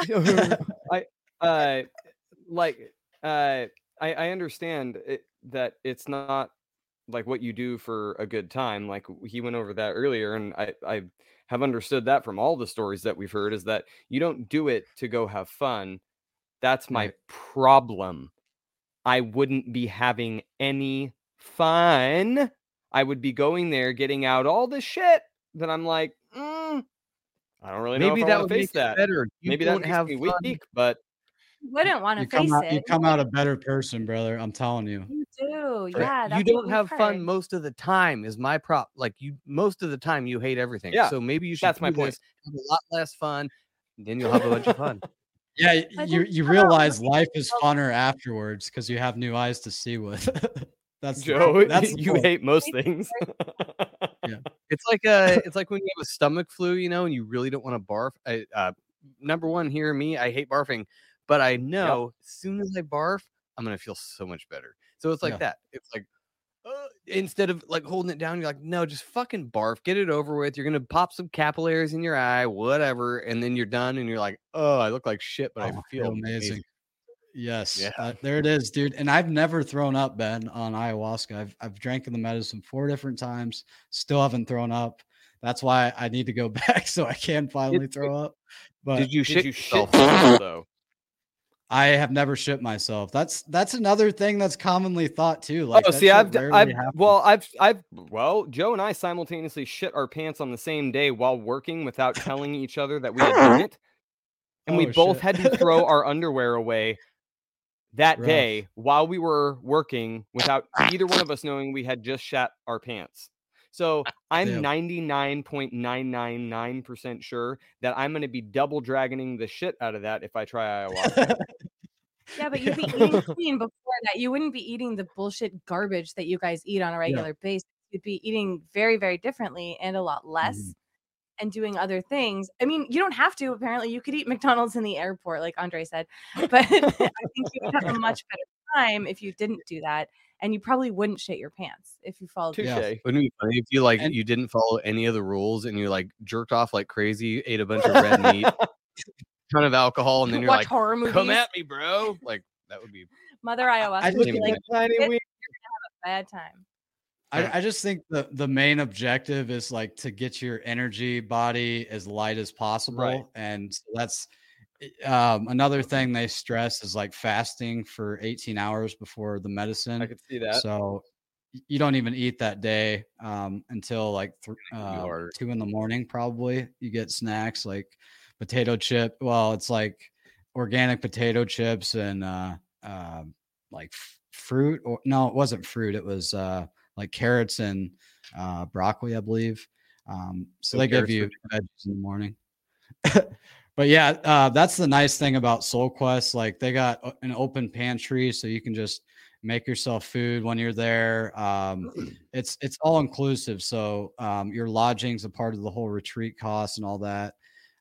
Speaker 8: understand that it's not like what you do for a good time. Like he went over that earlier, and I have understood that from all the stories that we've heard is that you don't do it to go have fun. That's my
Speaker 7: Right.
Speaker 8: problem. I wouldn't be having any fun. I would be going there, getting out all the shit that I'm like, I don't really know
Speaker 2: Maybe
Speaker 8: if I
Speaker 2: that
Speaker 8: want
Speaker 2: would
Speaker 8: to
Speaker 2: make
Speaker 8: face
Speaker 2: it
Speaker 8: that.
Speaker 2: better. You
Speaker 8: Maybe that
Speaker 2: don't
Speaker 8: makes
Speaker 2: have
Speaker 8: me
Speaker 2: fun.
Speaker 8: weak, but
Speaker 3: You wouldn't want to
Speaker 7: You come
Speaker 3: face
Speaker 7: out,
Speaker 3: it.
Speaker 7: you come out a better person, brother. I'm telling you.
Speaker 3: You do.
Speaker 2: Right.
Speaker 3: Yeah.
Speaker 2: You
Speaker 3: that's
Speaker 2: don't
Speaker 3: what we've
Speaker 2: have fun
Speaker 3: heard.
Speaker 2: most of the time is my prop. Like you most of the time you hate everything.
Speaker 8: Yeah,
Speaker 2: So maybe you should
Speaker 8: that's my
Speaker 2: do
Speaker 8: point.
Speaker 2: this, have a lot less fun, and then you'll have a bunch of fun.
Speaker 7: Yeah,
Speaker 3: But
Speaker 7: you
Speaker 3: then
Speaker 7: you
Speaker 3: how about
Speaker 7: realize
Speaker 3: looking
Speaker 7: life
Speaker 3: at
Speaker 7: is
Speaker 3: yourself-
Speaker 7: funner afterwards because you have new eyes to see with. That's
Speaker 8: Joe,
Speaker 7: that's the
Speaker 8: you
Speaker 7: point.
Speaker 8: hate most things.
Speaker 2: It's like when you have a stomach flu, and you really don't want to barf. Number one, hear me, I hate barfing, but I know as soon as I barf, I'm gonna feel so much better. So it's like
Speaker 7: Yeah.
Speaker 2: that. It's like instead of like holding it down, you're like, no, just fucking barf, get it over with. You're gonna pop some capillaries in your eye, whatever, and then you're done, and you're like, oh, I look like shit, but I
Speaker 7: Oh,
Speaker 2: feel
Speaker 7: amazing. Yes,
Speaker 2: Yeah.
Speaker 7: there it is, dude. And I've never thrown up, Ben, on ayahuasca. I've drank the medicine 4 different times, still haven't thrown up. That's why I need to go back so I can finally throw up. But
Speaker 2: Did you
Speaker 8: Did
Speaker 2: shit
Speaker 8: you shit
Speaker 2: yourself?
Speaker 8: yourself though?
Speaker 7: I have never shit myself. That's another thing that's commonly thought too. Like,
Speaker 8: Oh,
Speaker 7: that
Speaker 8: see,
Speaker 7: shit
Speaker 8: I've
Speaker 7: rarely happens.
Speaker 8: Joe and I simultaneously shit our pants on the same day while working without telling each other that we had done it, and we
Speaker 7: Oh,
Speaker 8: both
Speaker 7: shit.
Speaker 8: had to throw our underwear away that
Speaker 7: Rough.
Speaker 8: day while we were working without either one of us knowing we had just shat our pants. So I'm
Speaker 7: Damn.
Speaker 8: 99.999% sure that I'm going to be double dragoning the shit out of that if I try ayahuasca.
Speaker 3: Yeah, but you'd be eating clean before that. You wouldn't be eating the bullshit garbage that you guys eat on a regular basis. You'd be eating very, very differently and a lot less and doing other things. I mean, you don't have to. Apparently, you could eat McDonald's in the airport, like Andre said. But I think you would have a much better time if you didn't do that. And you probably wouldn't shit your pants if you followed
Speaker 8: Touche.
Speaker 7: Yeah.
Speaker 2: Wouldn't it be funny if you
Speaker 7: And-
Speaker 2: you didn't follow any of the rules and you like jerked off like crazy, ate a bunch of red meat, ton of alcohol, and then you're
Speaker 3: watch
Speaker 2: like,
Speaker 3: horror movies.
Speaker 2: come at me, bro. Like that would be
Speaker 3: Mother Ayahuasca
Speaker 7: I
Speaker 3: would
Speaker 7: just
Speaker 3: be like,
Speaker 8: Tiny
Speaker 3: "Get-
Speaker 8: wee-
Speaker 3: bad time.
Speaker 7: I just think the main objective is like to get your energy body as light as possible.
Speaker 8: Right.
Speaker 7: And so that's another thing they stress is like fasting for 18 hours before the medicine.
Speaker 8: I could see that.
Speaker 7: So you don't even eat that day until like 2 in the morning, probably. You get snacks like potato chip. Well, it's like organic potato chips and like fruit. Or no, it wasn't fruit. It was like carrots and broccoli, I believe. So they give
Speaker 2: carrots
Speaker 7: you veggies in the morning. But yeah, that's the nice thing about Soul Quest. Like they got an open pantry, so you can just make yourself food when you're there. It's all inclusive, so your lodging's a part of the whole retreat cost and all that.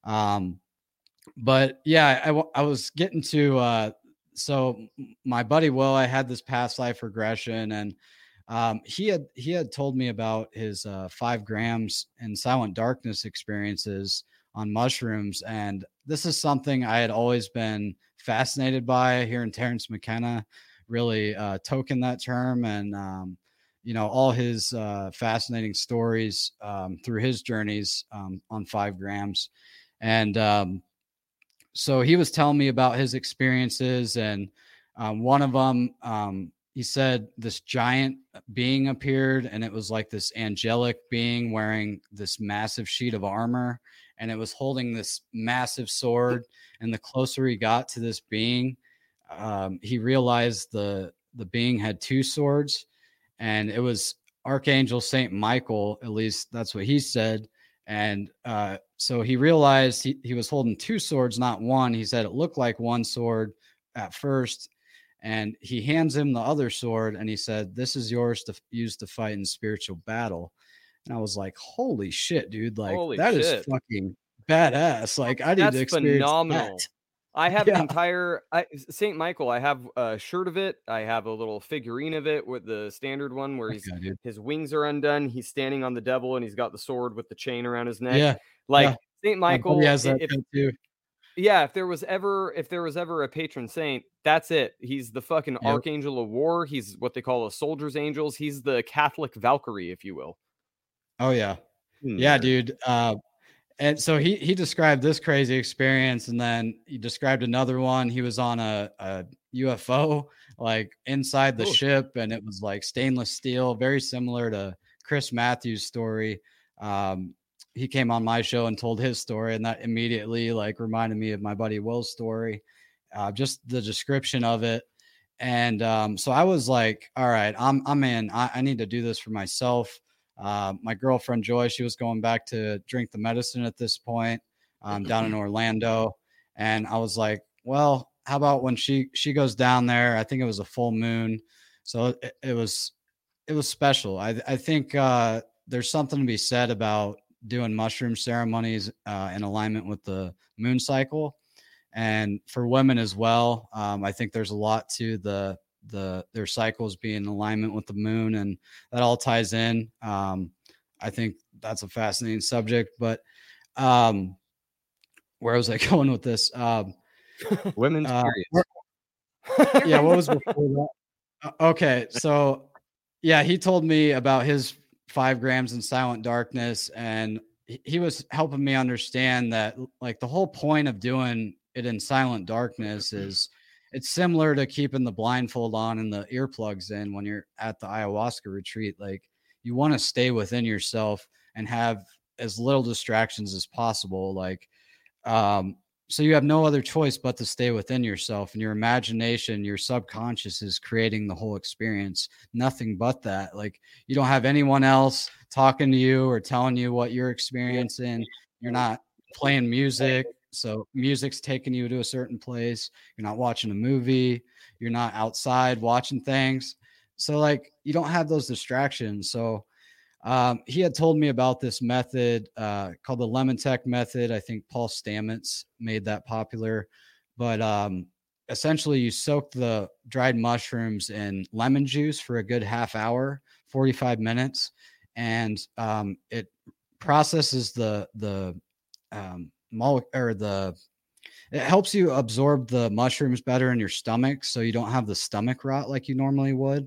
Speaker 7: But yeah, I was getting to so my buddy Will, I had this past life regression, and he had told me about his 5 grams and silent darkness experiences on mushrooms. And this is something I had always been fascinated by. Hearing Terrence McKenna really token that term, and all his fascinating stories through his journeys on 5 grams. And so he was telling me about his experiences, and one of them, he said this giant being appeared, and it was like this angelic being wearing this massive sheet of armor, and it was holding this massive sword. And the closer he got to this being, he realized the being had 2 swords, and it was Archangel Saint Michael. At least that's what he said. And so he realized he was holding 2 swords, not one. He said it looked like one sword at first. And he hands him the other sword, and he said, "This is yours to use to fight in spiritual battle." And I was like, "Holy shit, dude! Like
Speaker 8: Holy
Speaker 7: that
Speaker 8: shit.
Speaker 7: is fucking badass! Like I need to
Speaker 8: That's
Speaker 7: experience
Speaker 8: phenomenal.
Speaker 7: that."
Speaker 8: I have
Speaker 7: Yeah.
Speaker 8: an entire Saint Michael. I have a shirt of it. I have a little figurine of it with the standard one where
Speaker 7: Okay, dude.
Speaker 8: his wings are undone. He's standing on the devil and he's got the sword with the chain around his neck.
Speaker 7: Yeah.
Speaker 8: Like
Speaker 7: Yeah.
Speaker 8: Saint
Speaker 7: My buddy
Speaker 8: Michael.
Speaker 7: has that too.
Speaker 8: Yeah, if there was ever a patron saint, that's it. He's the fucking
Speaker 7: Yep.
Speaker 8: archangel of war. He's what they call a soldier's angels. He's the Catholic Valkyrie, if you will.
Speaker 7: Oh yeah. Yeah, dude. And so he described this crazy experience, and then he described another one. He was on a UFO, like inside the ship, and it was like stainless steel, very similar to Chris Matthews' story. He came on my show and told his story, and that immediately like reminded me of my buddy Will's story, just the description of it. And so I was like, all right, I'm in. I need to do this for myself. My girlfriend Joy, she was going back to drink the medicine at this point, down in Orlando. And I was like, well, how about when she goes down there? I think it was a full moon. So it was special. I think there's something to be said about doing mushroom ceremonies in alignment with the moon cycle. And for women as well, I think there's a lot to their cycles being in alignment with the moon, and that all ties in. I think that's a fascinating subject, but where was I going with this?
Speaker 2: Women's periods.
Speaker 7: Yeah, what was before that? Okay, so yeah, he told me about his 5 grams in silent darkness, and he was helping me understand that like the whole point of doing it in silent darkness is it's similar to keeping the blindfold on and the earplugs in when you're at the ayahuasca retreat. Like you want to stay within yourself and have as little distractions as possible. Like, so you have no other choice but to stay within yourself, and your imagination, your subconscious is creating the whole experience. Nothing but that. Like you don't have anyone else talking to you or telling you what you're experiencing. You're not playing music. So music's taking you to a certain place. You're not watching a movie. You're not outside watching things. So like you don't have those distractions. So he had told me about this method called the Lemon Tech method. I think Paul Stamets made that popular. But essentially you soak the dried mushrooms in lemon juice for a good half hour, 45 minutes. And it processes it helps you absorb the mushrooms better in your stomach, so you don't have the stomach rot like you normally would,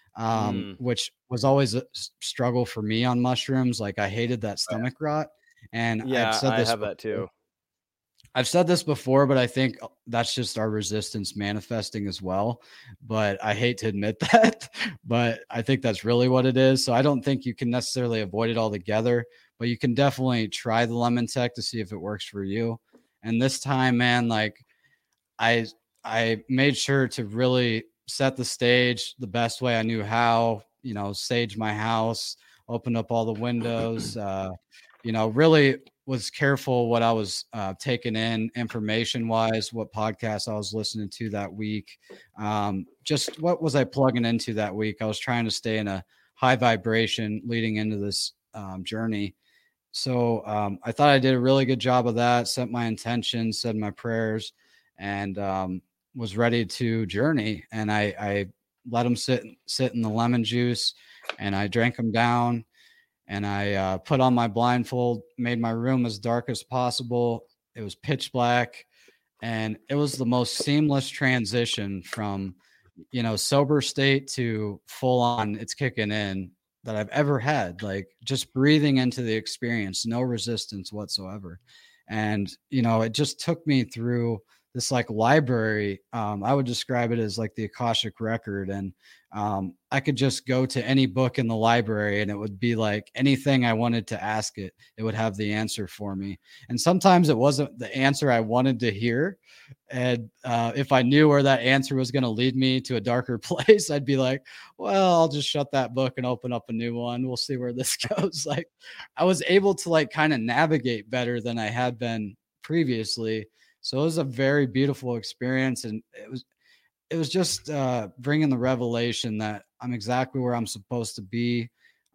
Speaker 7: which was always a struggle for me on mushrooms. Like I hated that stomach rot, and
Speaker 8: Yeah, I have that too.
Speaker 7: I've said this before, but I think that's just our resistance manifesting as well. But I hate to admit that, but I think that's really what it is. So I don't think you can necessarily avoid it altogether, but you can definitely try the Lemon Tech to see if it works for you. And this time, man, like I made sure to really set the stage the best way I knew how, sage my house, opened up all the windows, really was careful what I was taking in information wise, what podcasts I was listening to that week. Just what was I plugging into that week? I was trying to stay in a high vibration leading into this journey. So I thought I did a really good job of that, set my intentions, said my prayers, and was ready to journey. And I let them sit in the lemon juice, and I drank them down. And I put on my blindfold, made my room as dark as possible. It was pitch black. And it was the most seamless transition from, sober state to full on, it's kicking in, that I've ever had. Like just breathing into the experience, no resistance whatsoever. And, it just took me through this like library. I would describe it as like the Akashic record. And I could just go to any book in the library and it would be like anything I wanted to ask it, it would have the answer for me. And sometimes it wasn't the answer I wanted to hear. And if I knew where that answer was going to lead me to a darker place, I'd be like, well, I'll just shut that book and open up a new one. We'll see where this goes. Like I was able to like kind of navigate better than I had been previously. So it was a very beautiful experience. And it was just bringing the revelation that I'm exactly where I'm supposed to be.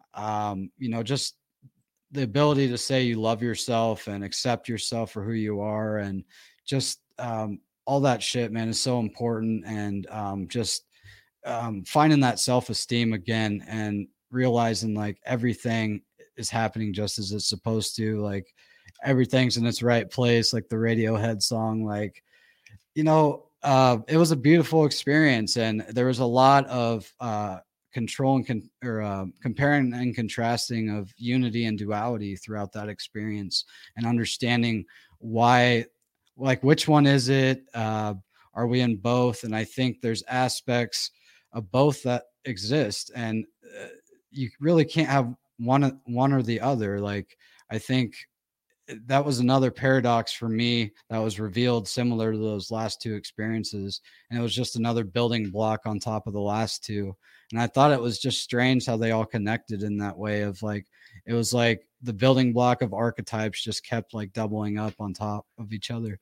Speaker 7: Just the ability to say you love yourself and accept yourself for who you are, and just all all that shit, man, is so important. And just finding that self-esteem again and realizing like everything is happening just as it's supposed to, like everything's in its right place, like the Radiohead song, like, you know, it was a beautiful experience, and there was a lot of control and comparing and contrasting of unity and duality throughout that experience, and understanding why, like, which one is it? Are we in both? And I think there's aspects of both that exist, and you really can't have one or the other. Like, I think that was another paradox for me that was revealed similar to those last two experiences. And it was just another building block on top of the last two. And I thought it was just strange how they all connected in that way of like, it was like the building block of archetypes just kept like doubling up on top of each other.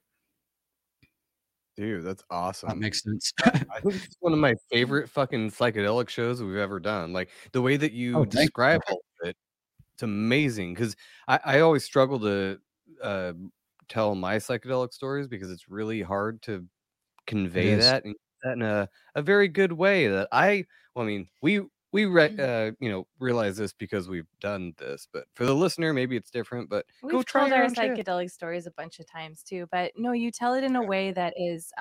Speaker 2: Dude, that's awesome.
Speaker 7: That makes sense.
Speaker 2: I think it's one of my favorite fucking psychedelic shows we've ever done. Like the way that you describe all of it, it's amazing. Because I always struggle to tell my psychedelic stories because it's really hard to convey that in a very good way. That we realize this because we've done this, but for the listener, maybe it's different. But
Speaker 3: we've told our psychedelic stories a bunch of times too. But no, you tell it in a way that is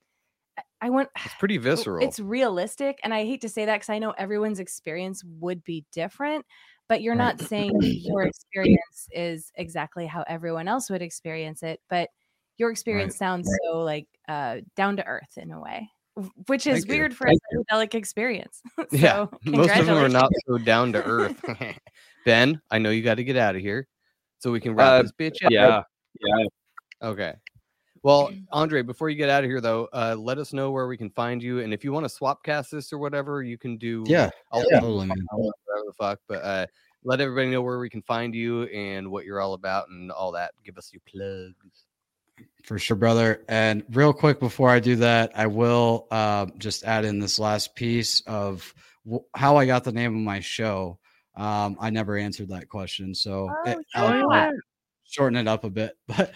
Speaker 2: it's pretty visceral.
Speaker 3: It's realistic, and I hate to say that because I know everyone's experience would be different. But you're not saying your experience is exactly how everyone else would experience it, but your experience sounds so like down to earth in a way, which is weird for a psychedelic experience.
Speaker 2: So, most of them are not so down to earth. Ben, I know you got to get out of here, so we can wrap this bitch up.
Speaker 8: Yeah.
Speaker 2: Okay. Well, Andre, before you get out of here, though, let us know where we can find you, and if you want to swap cast this or whatever, you can do.
Speaker 7: Totally, man.
Speaker 2: Whatever the fuck, but let everybody know where we can find you and what you're all about and all that. Give us your plugs.
Speaker 7: For sure, brother. And real quick before I do that, I will just add in this last piece of how I got the name of my show. I never answered that question, so I'll shorten it up a bit. But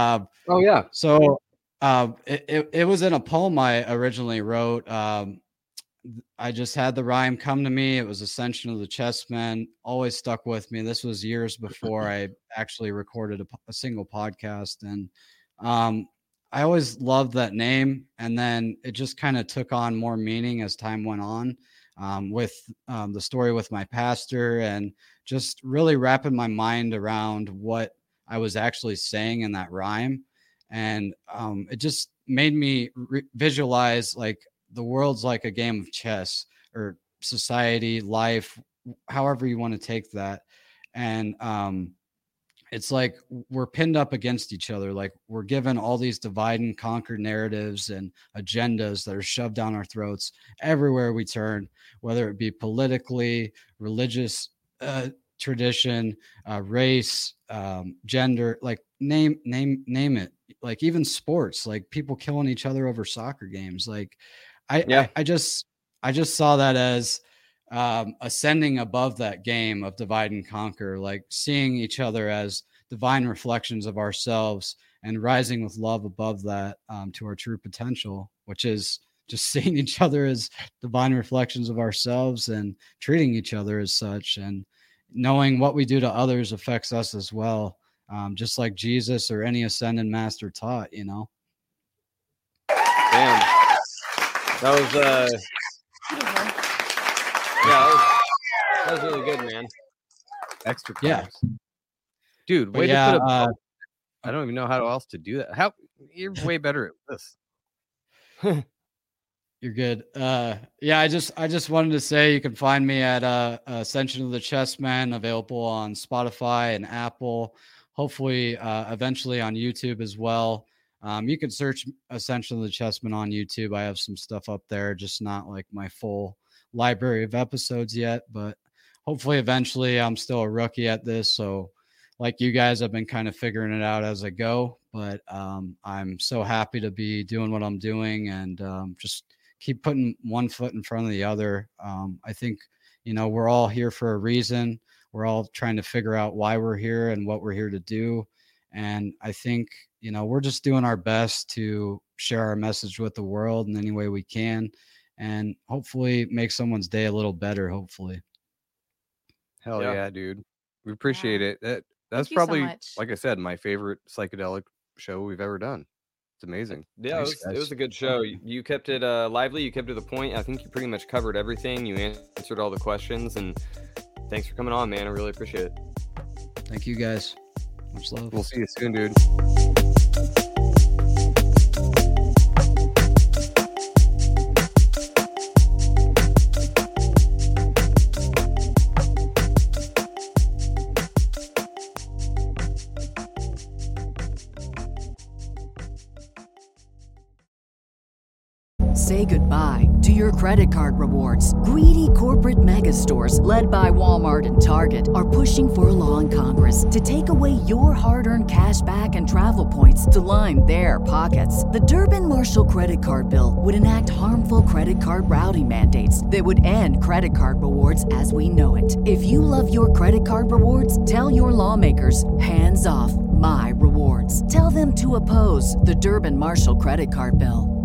Speaker 7: so it was in a poem I originally wrote. I just had the rhyme come to me. It was Ascension of the Chessmen. Always stuck with me. This was years before I actually recorded a single podcast. And I always loved that name. And then it just kind of took on more meaning as time went on, with the story with my pastor, and just really wrapping my mind around what I was actually saying in that rhyme. And it just made me visualize like the world's like a game of chess, or society, life, however you want to take that. And it's like we're pinned up against each other. Like we're given all these divide and conquer narratives and agendas that are shoved down our throats everywhere we turn, whether it be politically, religious tradition, race, gender, like name it. Like even sports, like people killing each other over soccer games. Like I just saw that as ascending above that game of divide and conquer, like seeing each other as divine reflections of ourselves and rising with love above that, to our true potential, which is just seeing each other as divine reflections of ourselves and treating each other as such, and knowing what we do to others affects us as well, just like Jesus or any ascended master taught, you know.
Speaker 8: Damn. That was that was really good, man.
Speaker 2: Extra class. Dude, way to put a I don't even know how else to do that. How you're way better at this.
Speaker 7: You're good. I just wanted to say you can find me at Ascension of the Chessmen, available on Spotify and Apple, hopefully eventually on YouTube as well. You can search Ascension of the Chessmen on YouTube. I have some stuff up there, just not like my full library of episodes yet, but hopefully eventually. I'm still a rookie at this, so like you guys, I've been kind of figuring it out as I go, but I'm so happy to be doing what I'm doing, and just keep putting one foot in front of the other. I think, we're all here for a reason. We're all trying to figure out why we're here and what we're here to do. And I think we're just doing our best to share our message with the world in any way we can, and hopefully make someone's day a little better. Hopefully.
Speaker 2: Hell yeah, dude. We appreciate it. That's
Speaker 3: Thank you so
Speaker 2: probably,
Speaker 3: much.
Speaker 2: like I said, my favorite psychedelic show we've ever done. It's amazing.
Speaker 8: Yeah,
Speaker 7: Thanks,
Speaker 8: it was a good show. You kept it lively. You kept it to the point. I think you pretty much covered everything. You answered all the questions, and thanks for coming on, man. I really appreciate it.
Speaker 7: Thank you guys. Much love.
Speaker 2: We'll see you soon, dude.
Speaker 1: Say goodbye to your credit card rewards. Greedy corporate mega stores, led by Walmart and Target, are pushing for a law in Congress to take away your hard-earned cash back and travel points to line their pockets. The Durbin-Marshall credit card bill would enact harmful credit card routing mandates that would end credit card rewards as we know it. If you love your credit card rewards, tell your lawmakers, hands off my rewards. Tell them to oppose the Durbin-Marshall credit card bill.